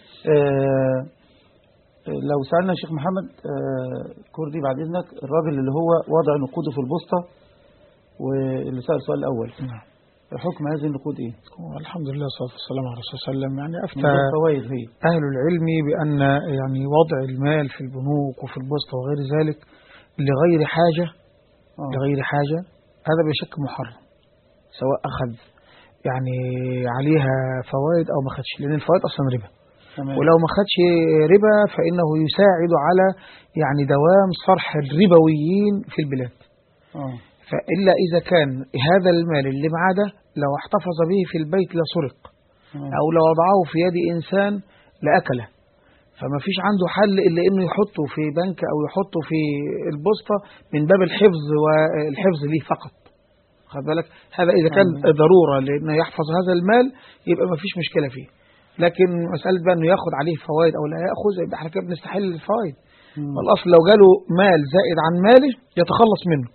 لو سألنا الشيخ محمد كردي بعد إذنك، الراجل اللي هو وضع نقوده في البوسطة واللي سأل السؤال الأول حكم هذه النقود إيه؟ الحمد لله والصلاة والسلام على رسول الله صلى الله عليه وسلم. يعني أفتى أهل العلم بأن يعني وضع المال في البنوك وفي البوسطة وغير ذلك لغير حاجة هذا بشك محرم، سواء أخذ يعني عليها فوائد أو ما أخذش، لأن الفوائد أصلا ربا. ولو ما خدش ربا فإنه يساعد على يعني دوام صرح الربويين في البلاد. فإلا إذا كان هذا المال اللي معاه ده لو احتفظ به في البيت لسرق، أو لو وضعه في يد إنسان لأكله، فما فيش عنده حل إلا إنه يحطه في بنك أو يحطه في البوسطة من باب الحفظ والحفظ ليه فقط. خد بالك، هذا إذا كان ضرورة لأنه يحفظ هذا المال يبقى ما فيش مشكلة فيه. لكن مسألة بقى انه ياخد عليه فوائد او لا ياخذ يبقى احنا كده بنستحل الفوائد. والاصل لو جاله مال زائد عن ماله يتخلص منه.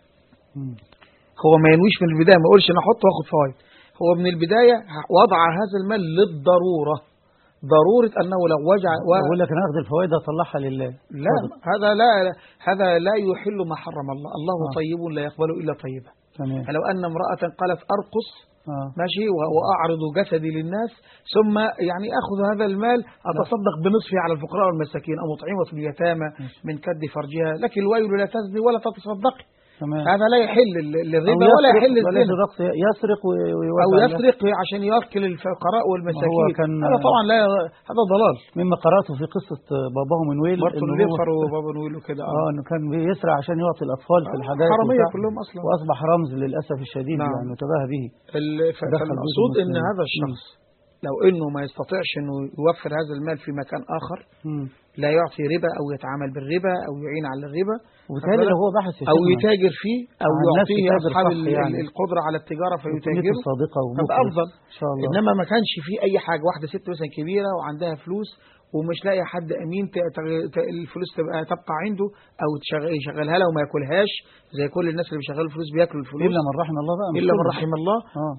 هو ما ينويش من البدايه، ما يقولش انا احطه واخد فوائد، هو من البدايه وضع هذا المال للضروره، ضروره انه لو وجع بقول لك انا اخذ الفوائد اطلعها لله. لا هذا لا يحل ما حرم الله، الله طيب لا يقبل الا طيبا. فلو ان امراه قالت ارقص ماشي وأعرض جسدي للناس ثم يعني أخذ هذا المال أتصدق بنصفه على الفقراء والمساكين أو مطعمة اليتامى من كد فرجها، لك الويل لا تزني ولا تتصدقي. هذا لا يحل للربا ولا يحل الزنا. يسرق أو يسرق عشان يوكل الفقراء والمساكين، هذا طبعا لا، هذا ضلال. مما قرأته في قصة باباه منويل وبابا منويل وكده انه كان بيسرع عشان يعطي الأطفال في الحدائق حرامية كلهم أصلا، وأصبح رمز للأسف الشديد يعني تباهى به. فالمقصود إن هذا الشخص لو إنه ما يستطيعش إنه يوفر هذا المال في مكان آخر لا يعطي ربا أو يتعامل بالربا أو يعين على الربا، وبالتالي لو هو بحث أو يتاجر فيه أو يعطيه أصحاب يعني القدرة على التجارة فيتاجروا، هذا أفضل إن شاء الله. إنما ما كانش فيه أي حاجة، واحدة ست مثلا كبيرة وعندها فلوس ومش لاقي حد أمين الفلوس تبقى عنده أو يشغلها له وما ياكلهاش زي كل الناس اللي بيشغلوا الفلوس بياكلوا الفلوس إلا من رحم الله بقى، إلا من رحم الله.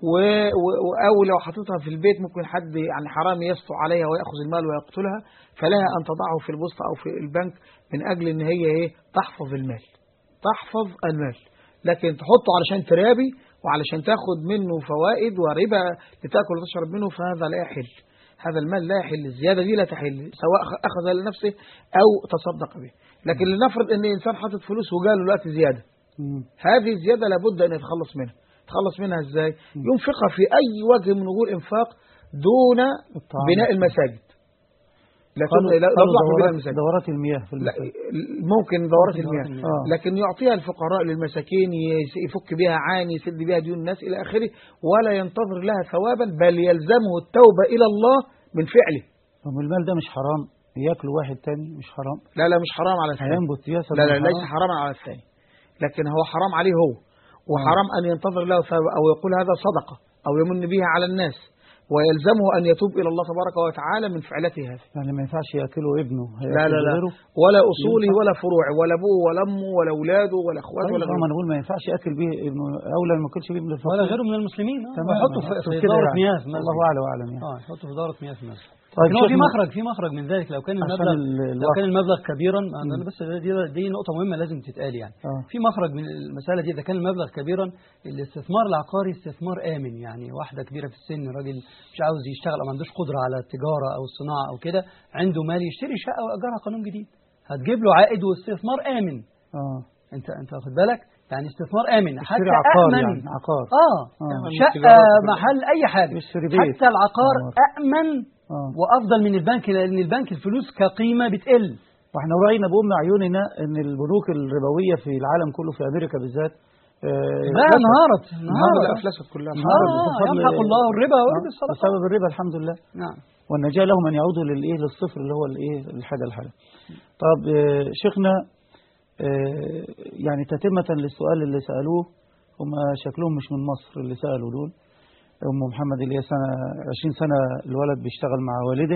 أو لو حطيتها في البيت ممكن حد يعني حرامي يسطو عليها ويأخذ المال ويقتلها، فلها أن تضعه في البوسطة أو في البنك من أجل إن هي تحفظ المال، تحفظ المال. لكن تحطه علشان ترابي وعلشان تاخد منه فوائد وربا لتأكل وتشرب منه، فهذا لا يحل. هذا المال لا يحل، الزيادة دي لا تحل سواء أخذ لنفسه أو تصدق به. لكن لنفرض أن إنسان حاطط فلوس وجاله الوقت زيادة، هذه الزيادة لابد أن يتخلص منها. تخلص منها إزاي؟ ينفقها في أي وجه من وجوه الإنفاق دون بناء المساجد. دورات المياه في المساجد ممكن دورات المياه، لكن يعطيها الفقراء للمساكين، يفك بها عاني، يسد بها ديون الناس إلى آخره، ولا ينتظر لها ثوابا، بل يلزمه التوبة إلى الله من فعله. طب المال ده مش حرام ياكله واحد تاني؟ مش حرام؟ لا مش حرام على الثاني، لا ليس حرام على الثاني، لكن هو حرام عليه هو، وحرام أن ينتظر له ثواب أو يقول هذا صدقة أو يمن بها على الناس، ويلزمه أن يتوب إلى الله تبارك وتعالى من فعلته هذه. يعني ما ينفعش يأكلوا ابنه، لا لا لا، ولا أصوله ولا فروعه ولا أبوه ولا أمه ولا أولاده ولا أخواته ولا غيره. ما نقول ما ينفعش يأكل به ابنه، أولى ما يأكلش به ابن الفقير ولا غيره من المسلمين. يحطوا في دورة مياه، الله أعلم وأعلم يعني. يحطوا في دورة مياه في المسجد. طيب في مخرج من ذلك لو كان المبلغ كبيرا. بس دي نقطة مهمة لازم تتقال يعني. في مخرج من المسألة دي. إذا كان المبلغ كبيرا، الاستثمار العقاري استثمار آمن. يعني واحدة كبيرة في السن، راجل مش عاوز يشتغل أو ما عندوش قدرة على التجارة أو الصناعة أو كده، عنده مال يشتري شقة ويأجرها قانون جديد، هتجيب له عائد واستثمار آمن. أنت واخد بالك؟ يعني استثمار آمن، حتى عقار أأمن. يعني عقار. شقة، محل، أي حاجة، حتى العقار أأمن وأفضل من البنك، لأن البنك الفلوس كقيمة بتقل. واحنا رأينا بأم عيوننا ان البنوك الربوية في العالم كله، في أمريكا بالذات انهارت أفلست كلها. يمحق الله الربا ويربي الصدقات بسبب الربا الحمد لله. نعم. والنجاة لهم أن يعودوا للصفر اللي هو الحاجة الحالة. طب شيخنا، يعني تتمة للسؤال اللي سألوه، هم شكلهم مش من مصر اللي سألوا دول. أم محمد اللي هي 20 سنة الولد بيشتغل مع والده،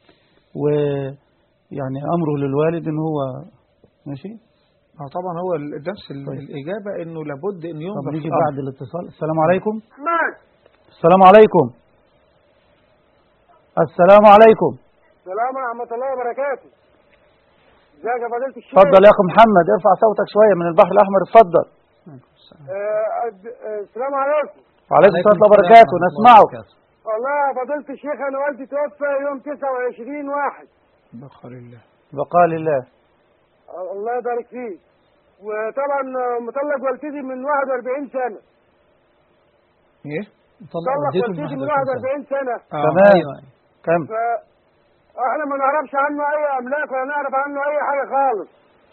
ويعني أمره للوالد إن هو ماشي. طبعا هو نفس الإجابة إنه لابد إن ينظر. نيجي بعد الاتصال. السلام عليكم. السلام عليكم. السلام عليكم. السلام ورحمة الله وبركاته. ازيك يا فضيلة الشيخ؟ اتفضل يا أخي محمد، ارفع صوتك شوية من البحر الأحمر، اتفضل. السلام عليكم. وعليكم السلام ورحمة الله وبركاته، نسمعك. والله يا فضيلة الشيخ أنا والدي توفى يوم 29/1. بقى لله. بقى لله. الله يبارك فيك. وطبعا مطلق والدتي من 41 سنة. ايه؟ مطلق والدتي من 41 سنة. تمام. كم؟ احنا ما نعرفش عنه اي املاك ولا نعرف عنه اي حاجة خالص.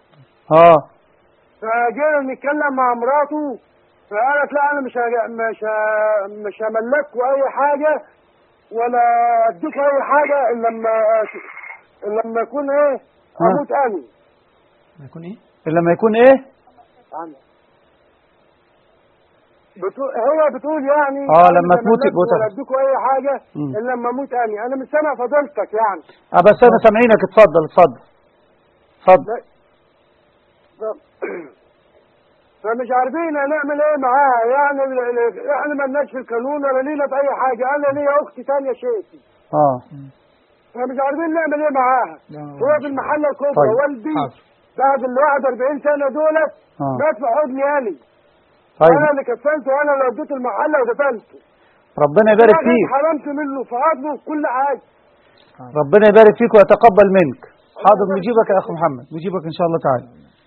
فجينا نتكلم مع مراته، فقالت لا انا مش هملكوا اي حاجة ولا اديك اي حاجة الا لما يكون ايه اموت انا. يكون ايه؟ لما يكون ايه؟ هو بتقول يعني لما تموت يبقى ولا اديكوا اي حاجة الا لما اموت انا مش سامع فضيلتك يعني. بس انا سامعينك، اتفضل. فمش عارفين هنعمل ايه معاها يعني. احنا ما لناش في القانون ولا لينا في اي حاجة. انا ليا اختي ثانيه شيخي. فمش عارفين نعمل ايه معاها. هو في المحله الكبرى. طيب. والدي بعد ال 41 سنة دولت مات في حضني انا. طيب. انا اللي كفلته وانا اللي وديته المحله ودفنته. ربنا يبارك فيك. حرمت منه في حضنه وكل حاجه. ربنا يبارك فيك ويتقبل منك. حاضر، نجيبك يا اخ محمد، نجيبك ان شاء الله تعالى.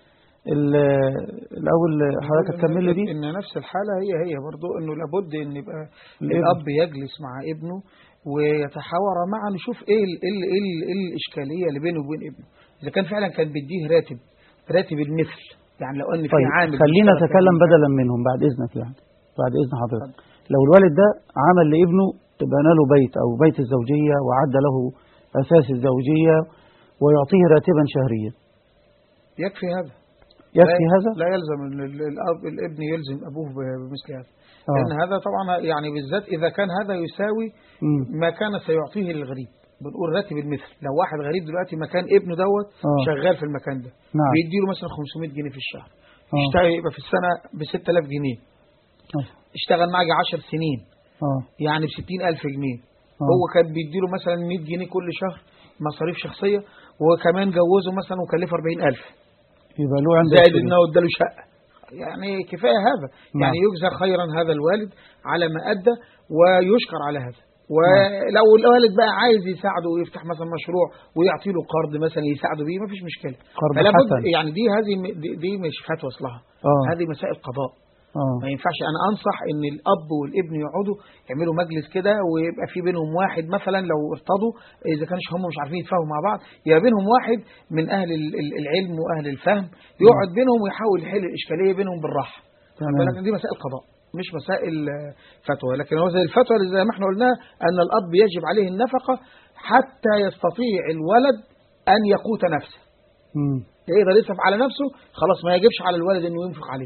الاول حضرتك تكمل لي دي. ان نفس الحاله هي برضو انه لابد ان يبقى الاب يجلس مع ابنه ويتحاور معه، نشوف ايه الاشكاليه اللي بينه وبين ابنه. اذا كان فعلا كان بيديه راتب المثل، يعني لو ان في عامل. خلينا نتكلم بدلا منهم بعد اذنك، يعني بعد اذن حضرتك. لو الوالد ده عمل لابنه بنى له بيت او بيت الزوجيه وعد له اساس الزوجيه ويعطيه راتبا شهريا، يكفي هذا. لا يلزم الابن يلزم ابوه بمثل هذا. لان هذا طبعا يعني بالذات اذا كان هذا يساوي ما كان سيعطيه للغريب. بنقول راتب المثل. لو واحد غريب دلوقتي مكان ابنه دوت شغال في المكان ده، بيدي له مثلا 500 جنيه في الشهر، يشتغل يبقى في السنه ب 6000 جنيه، اشتغل معاك 10 سنين، يعني ب 60000 جنيه. هو كان بيدي له مثلا 100 جنيه كل شهر مصاريف شخصيه، وكمان جوزه مثلا وكلفه 40000، يبقى له عنده زائد انه اداله شقه. يعني كفايه هذا. يعني يجزى خيرا هذا الوالد على ما ادى ويشكر على هذا. ولو الوالد بقى عايز يساعده ويفتح مثلا مشروع ويعطي له قرض مثلا يساعده بيه، ما فيش مشكله. فلا بد يعني دي مش فتوى اصلها. هذه مسائل قضاء. ما ينفعش انا انصح ان الاب والابن يقعدوا يعملوا مجلس كده ويبقى في بينهم واحد، مثلا لو ارتضوا اذا كانش هم مش عارفين يتفاهموا مع بعض، يبقى بينهم واحد من اهل العلم واهل الفهم يقعد بينهم ويحاول يحل الاشكاليه بينهم بالراحه. لكن دي مسائل قضاء مش مسائل فتوى. لكن هو زي الفتوى اللي زي ما احنا قلنا ان الاب يجب عليه النفقه حتى يستطيع الولد ان يقوت نفسه. يقدر يصرف على نفسه، خلاص ما يجبش على الولد انه ينفق عليه.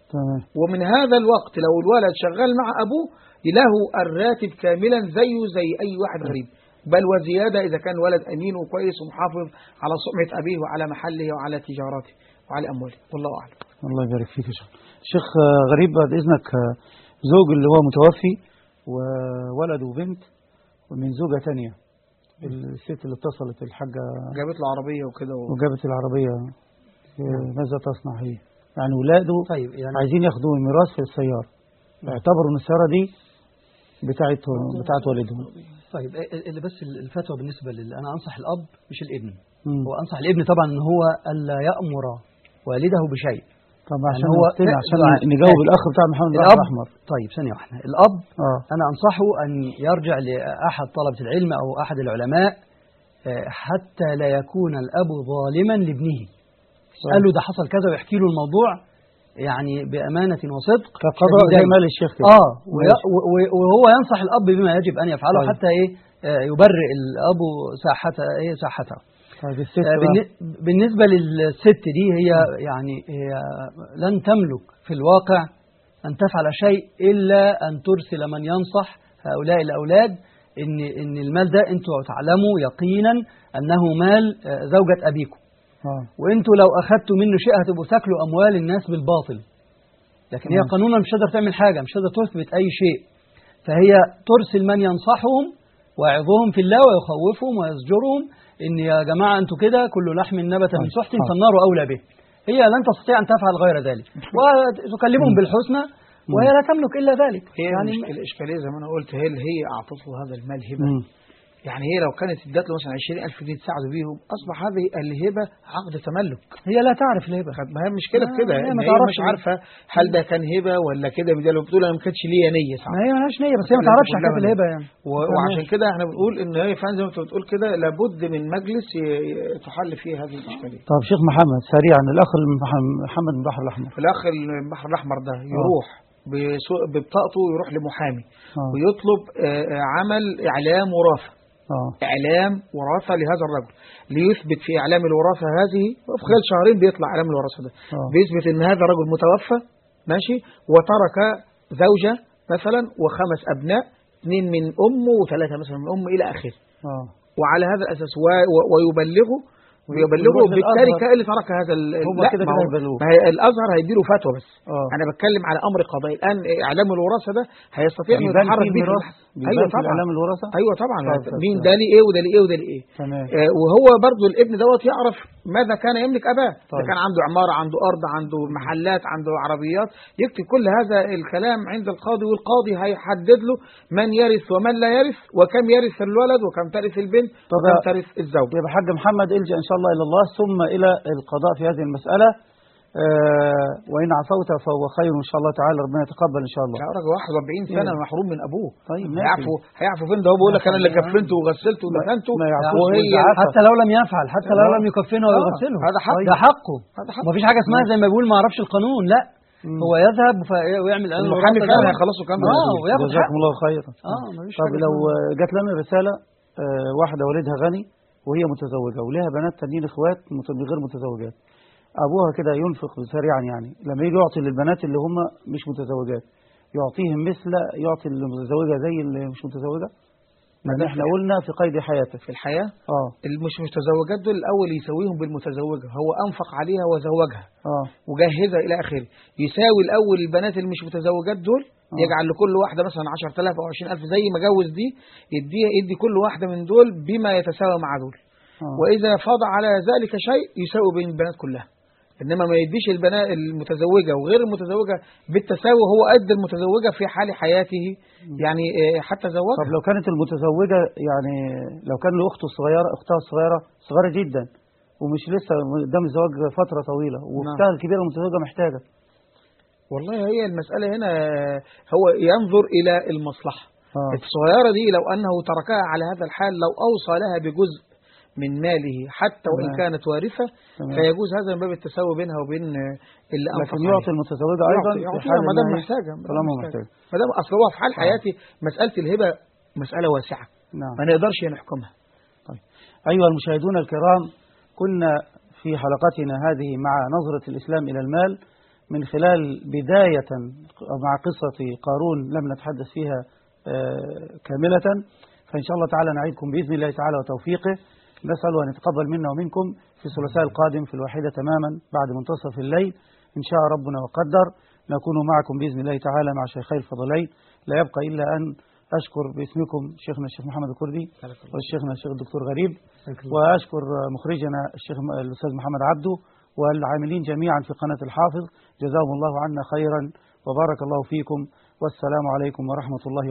تمام. ومن هذا الوقت لو الولد شغال مع أبوه له الراتب كاملا زيه زي أي واحد غريب، بل وزيادة إذا كان ولد أمين وكويس ومحافظ على سمعة أبيه وعلى محله وعلى تجارته وعلى أمواله. والله أعلم. الله يبارك فيك يا شيخ. شيخ غريب بعد إذنك، زوج اللي هو متوفي وولد وبنت ومن زوجة تانية، الست اللي اتصلت الحاجة جابت له عربية وكده وجابت العربية، ماذا تصنع هي؟ يعني ولاده طيب يعني عايزين ياخدوا ميراث في السيارة، اعتبروا ان السيارة دي بتاعت والدهم. طيب اللي بس الفتوى بالنسبة أنا أنصح الأب مش الابن. هو أنصح الابن طبعا ان هو ألا يأمر والده بشيء. طب عشان نجاوب الأخ بتاع محمد الأب الأحمر. طيب ثانية واحدة. الأب أنا أنصحه أن يرجع لأحد طلبة العلم أو أحد العلماء حتى لا يكون الأب ظالما لابنه. اسأله ده حصل كذا ويحكي له الموضوع يعني بأمانة وصدق كقضاء زي مال الشيخ كده. وهو ينصح الأب بما يجب أن يفعله. طيب. حتى يبرئ الأب ساحته. طيب بالنسبة للست دي هي يعني هي لن تملك في الواقع أن تفعل شيء إلا أن ترسل من ينصح هؤلاء الأولاد إن المال ده أنتوا تعلموا يقينا أنه مال زوجة أبيكم، وأنتوا لو أخذتوا منه شيء هتبقوا تاكلوا أموال الناس بالباطل. لكن هي قانونا مش قادرة تعمل حاجة، مش قادرة تثبت أي شيء، فهي ترسل من ينصحهم ويعظهم في الله ويخوفهم ويزجرهم إن يا جماعة أنتوا كده كل لحم نبت من سحت فالنار أولى به. هي لن تستطيع أن تفعل غير ذلك، وتكلمهم بالحسنى وهي لا تملك إلا ذلك. هي يعني الإشكالية زي ما أنا قلت هي أعطته هذا المال هبة. يعني هي لو كانت ادت له مثلا 20,000 جنيه تساعده بيهم أصبح هذه الهبة عقد تملك. هي لا تعرف الهبة. ما هي مشكلة في كده، هي مش عارفة هل ده كان هبة ولا كده. بدل بتقول أنا ما كانتش ليا نية ساعتها. ما هي مالهاش نية، بس هي ما تعرفش حكاية الهبة يعني. وعشان كده احنا بنقول إن هي فعلا زي ما أنت بتقول كده لابد من مجلس تحل فيه هذه الإشكالية. طب شيخ محمد سريعا، الأخ محمد من البحر الأحمر. الأخ البحر الأحمر ده يروح ببطاقته يروح لمحامي ويطلب عمل إعلام وراثة. إعلام وراثة لهذا الرجل ليثبت في إعلام الوراثة هذه، وفي خلال شهرين بيطلع إعلام الوراثة ده بيثبت إن هذا الرجل متوفى ماشي وترك زوجة مثلا و5 أبناء، 2 من أمه و3 مثلا من أمه إلى آخره. وعلى هذا الأساس ويبلغه بالتركة اللي ترك هذا ما هي الأزهر هيديله فتوى بس. أنا بتكلم على أمر قضائي الآن. إعلام الوراثة ده هيستطيع أن يتحرك به. أيوة طبعا إعلام الوراثة. أيوة طبعا مين ده لإيه وده لإيه وده لإيه. وهو برضو الابن دوت يعرف ماذا كان يملك أباه. إذا كان عنده عمارة، عنده أرض، عنده محلات، عنده عربيات، يكتب كل هذا الكلام عند القاضي، والقاضي هيحدد له من يرث ومن لا يرث، وكم يرث الولد وكم ترث البنت وكم ترث الزوج. يبقى حاج محمد الجأ إن شاء الله إلى الله ثم إلى القضاء في هذه المسألة، وإن عفوت فهو خير إن شاء الله تعالى، ربنا يتقبل إن شاء الله. لا راجل 41 سنة محروم من أبوه. طيب هيعفو فين؟ ده هو بيقول لك أنا اللي كفنته وغسلته ودفنته، وهي حتى لو لم يفعل، حتى لو لم يكفنه ويغسله، هذا حقه. ده حقه. ما فيش حاجة اسمها زي ما بيقول ما اعرفش القانون، لا هو يذهب ويعمل المحامي فعلا هيخلصوا كام وياخد حقه. جزاكم الله خيرا. طب لو جات لنا رسالة واحدة والدها غني وهي متزوجة ولها بنات تانيين اخوات غير متزوجات، ابوها كده ينفق سريعا، يعني لما يجي يعطي للبنات اللي هم مش متزوجات يعطيهم مثل يعطي المتزوجة زي اللي مش متزوجة؟ لأن احنا قلنا في قيد حياته في الحياة المش متزوجات دول الأول يسويهم بالمتزوجة، هو أنفق عليها وزوجها وجهزها إلى آخره، يساوي الأول البنات اللي مش متزوجات دول، يجعل لكل واحدة مثلا 10,000 أو 20,000 زي ما جوز دي، يدي كل واحدة من دول بما يتساوى مع دول. وإذا فاض على ذلك شيء يساوي بين البنات كلها، إنما ما يديش البنات المتزوجة وغير المتزوجة بالتساوي، هو أدى المتزوجة في حال حياته يعني حتى زوجها. طب لو كانت المتزوجة يعني لو كان له أختها الصغيرة صغيرة جدا ومش لسه قدام الزواج فترة طويلة، وأختها الكبيرة المتزوجة محتاجة، والله هي المسألة هنا هو ينظر إلى المصلحة. الصغيرة دي لو أنه تركها على هذا الحال، لو أوصى لها بجزء من ماله حتى وإن كانت وارثة فيجوز هذا من باب التساوي بينها وبين اللي أنفق. لكن يعطي المتزوجة أيضا ما دام محتاجة، ما دام أصل هو في حال حياتي مسألة الهبة مسألة واسعة ما نقدرش نحكمها. طيب أيها المشاهدون الكرام، كنا في حلقتنا هذه مع نظرة الإسلام إلى المال من خلال بداية مع قصة قارون لم نتحدث فيها كاملة، فإن شاء الله تعالى نعيدكم بإذن الله تعالى وتوفيقه. نسأل أن يتقبل منا ومنكم في الثلاثاء القادم في الواحدة تماما بعد منتصف الليل إن شاء ربنا وقدر، نكون معكم بإذن الله تعالى مع شيخي الفضلين. لا يبقى إلا أن أشكر باسمكم شيخنا الشيخ محمد الكردي والشيخنا الشيخ الدكتور غريب، وأشكر مخرجنا الشيخ الأستاذ محمد عبده والعاملين جميعا في قناة الحافظ، جزاهم الله عنا خيرا وبارك الله فيكم، والسلام عليكم ورحمة الله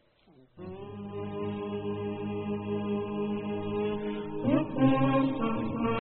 وبركاته.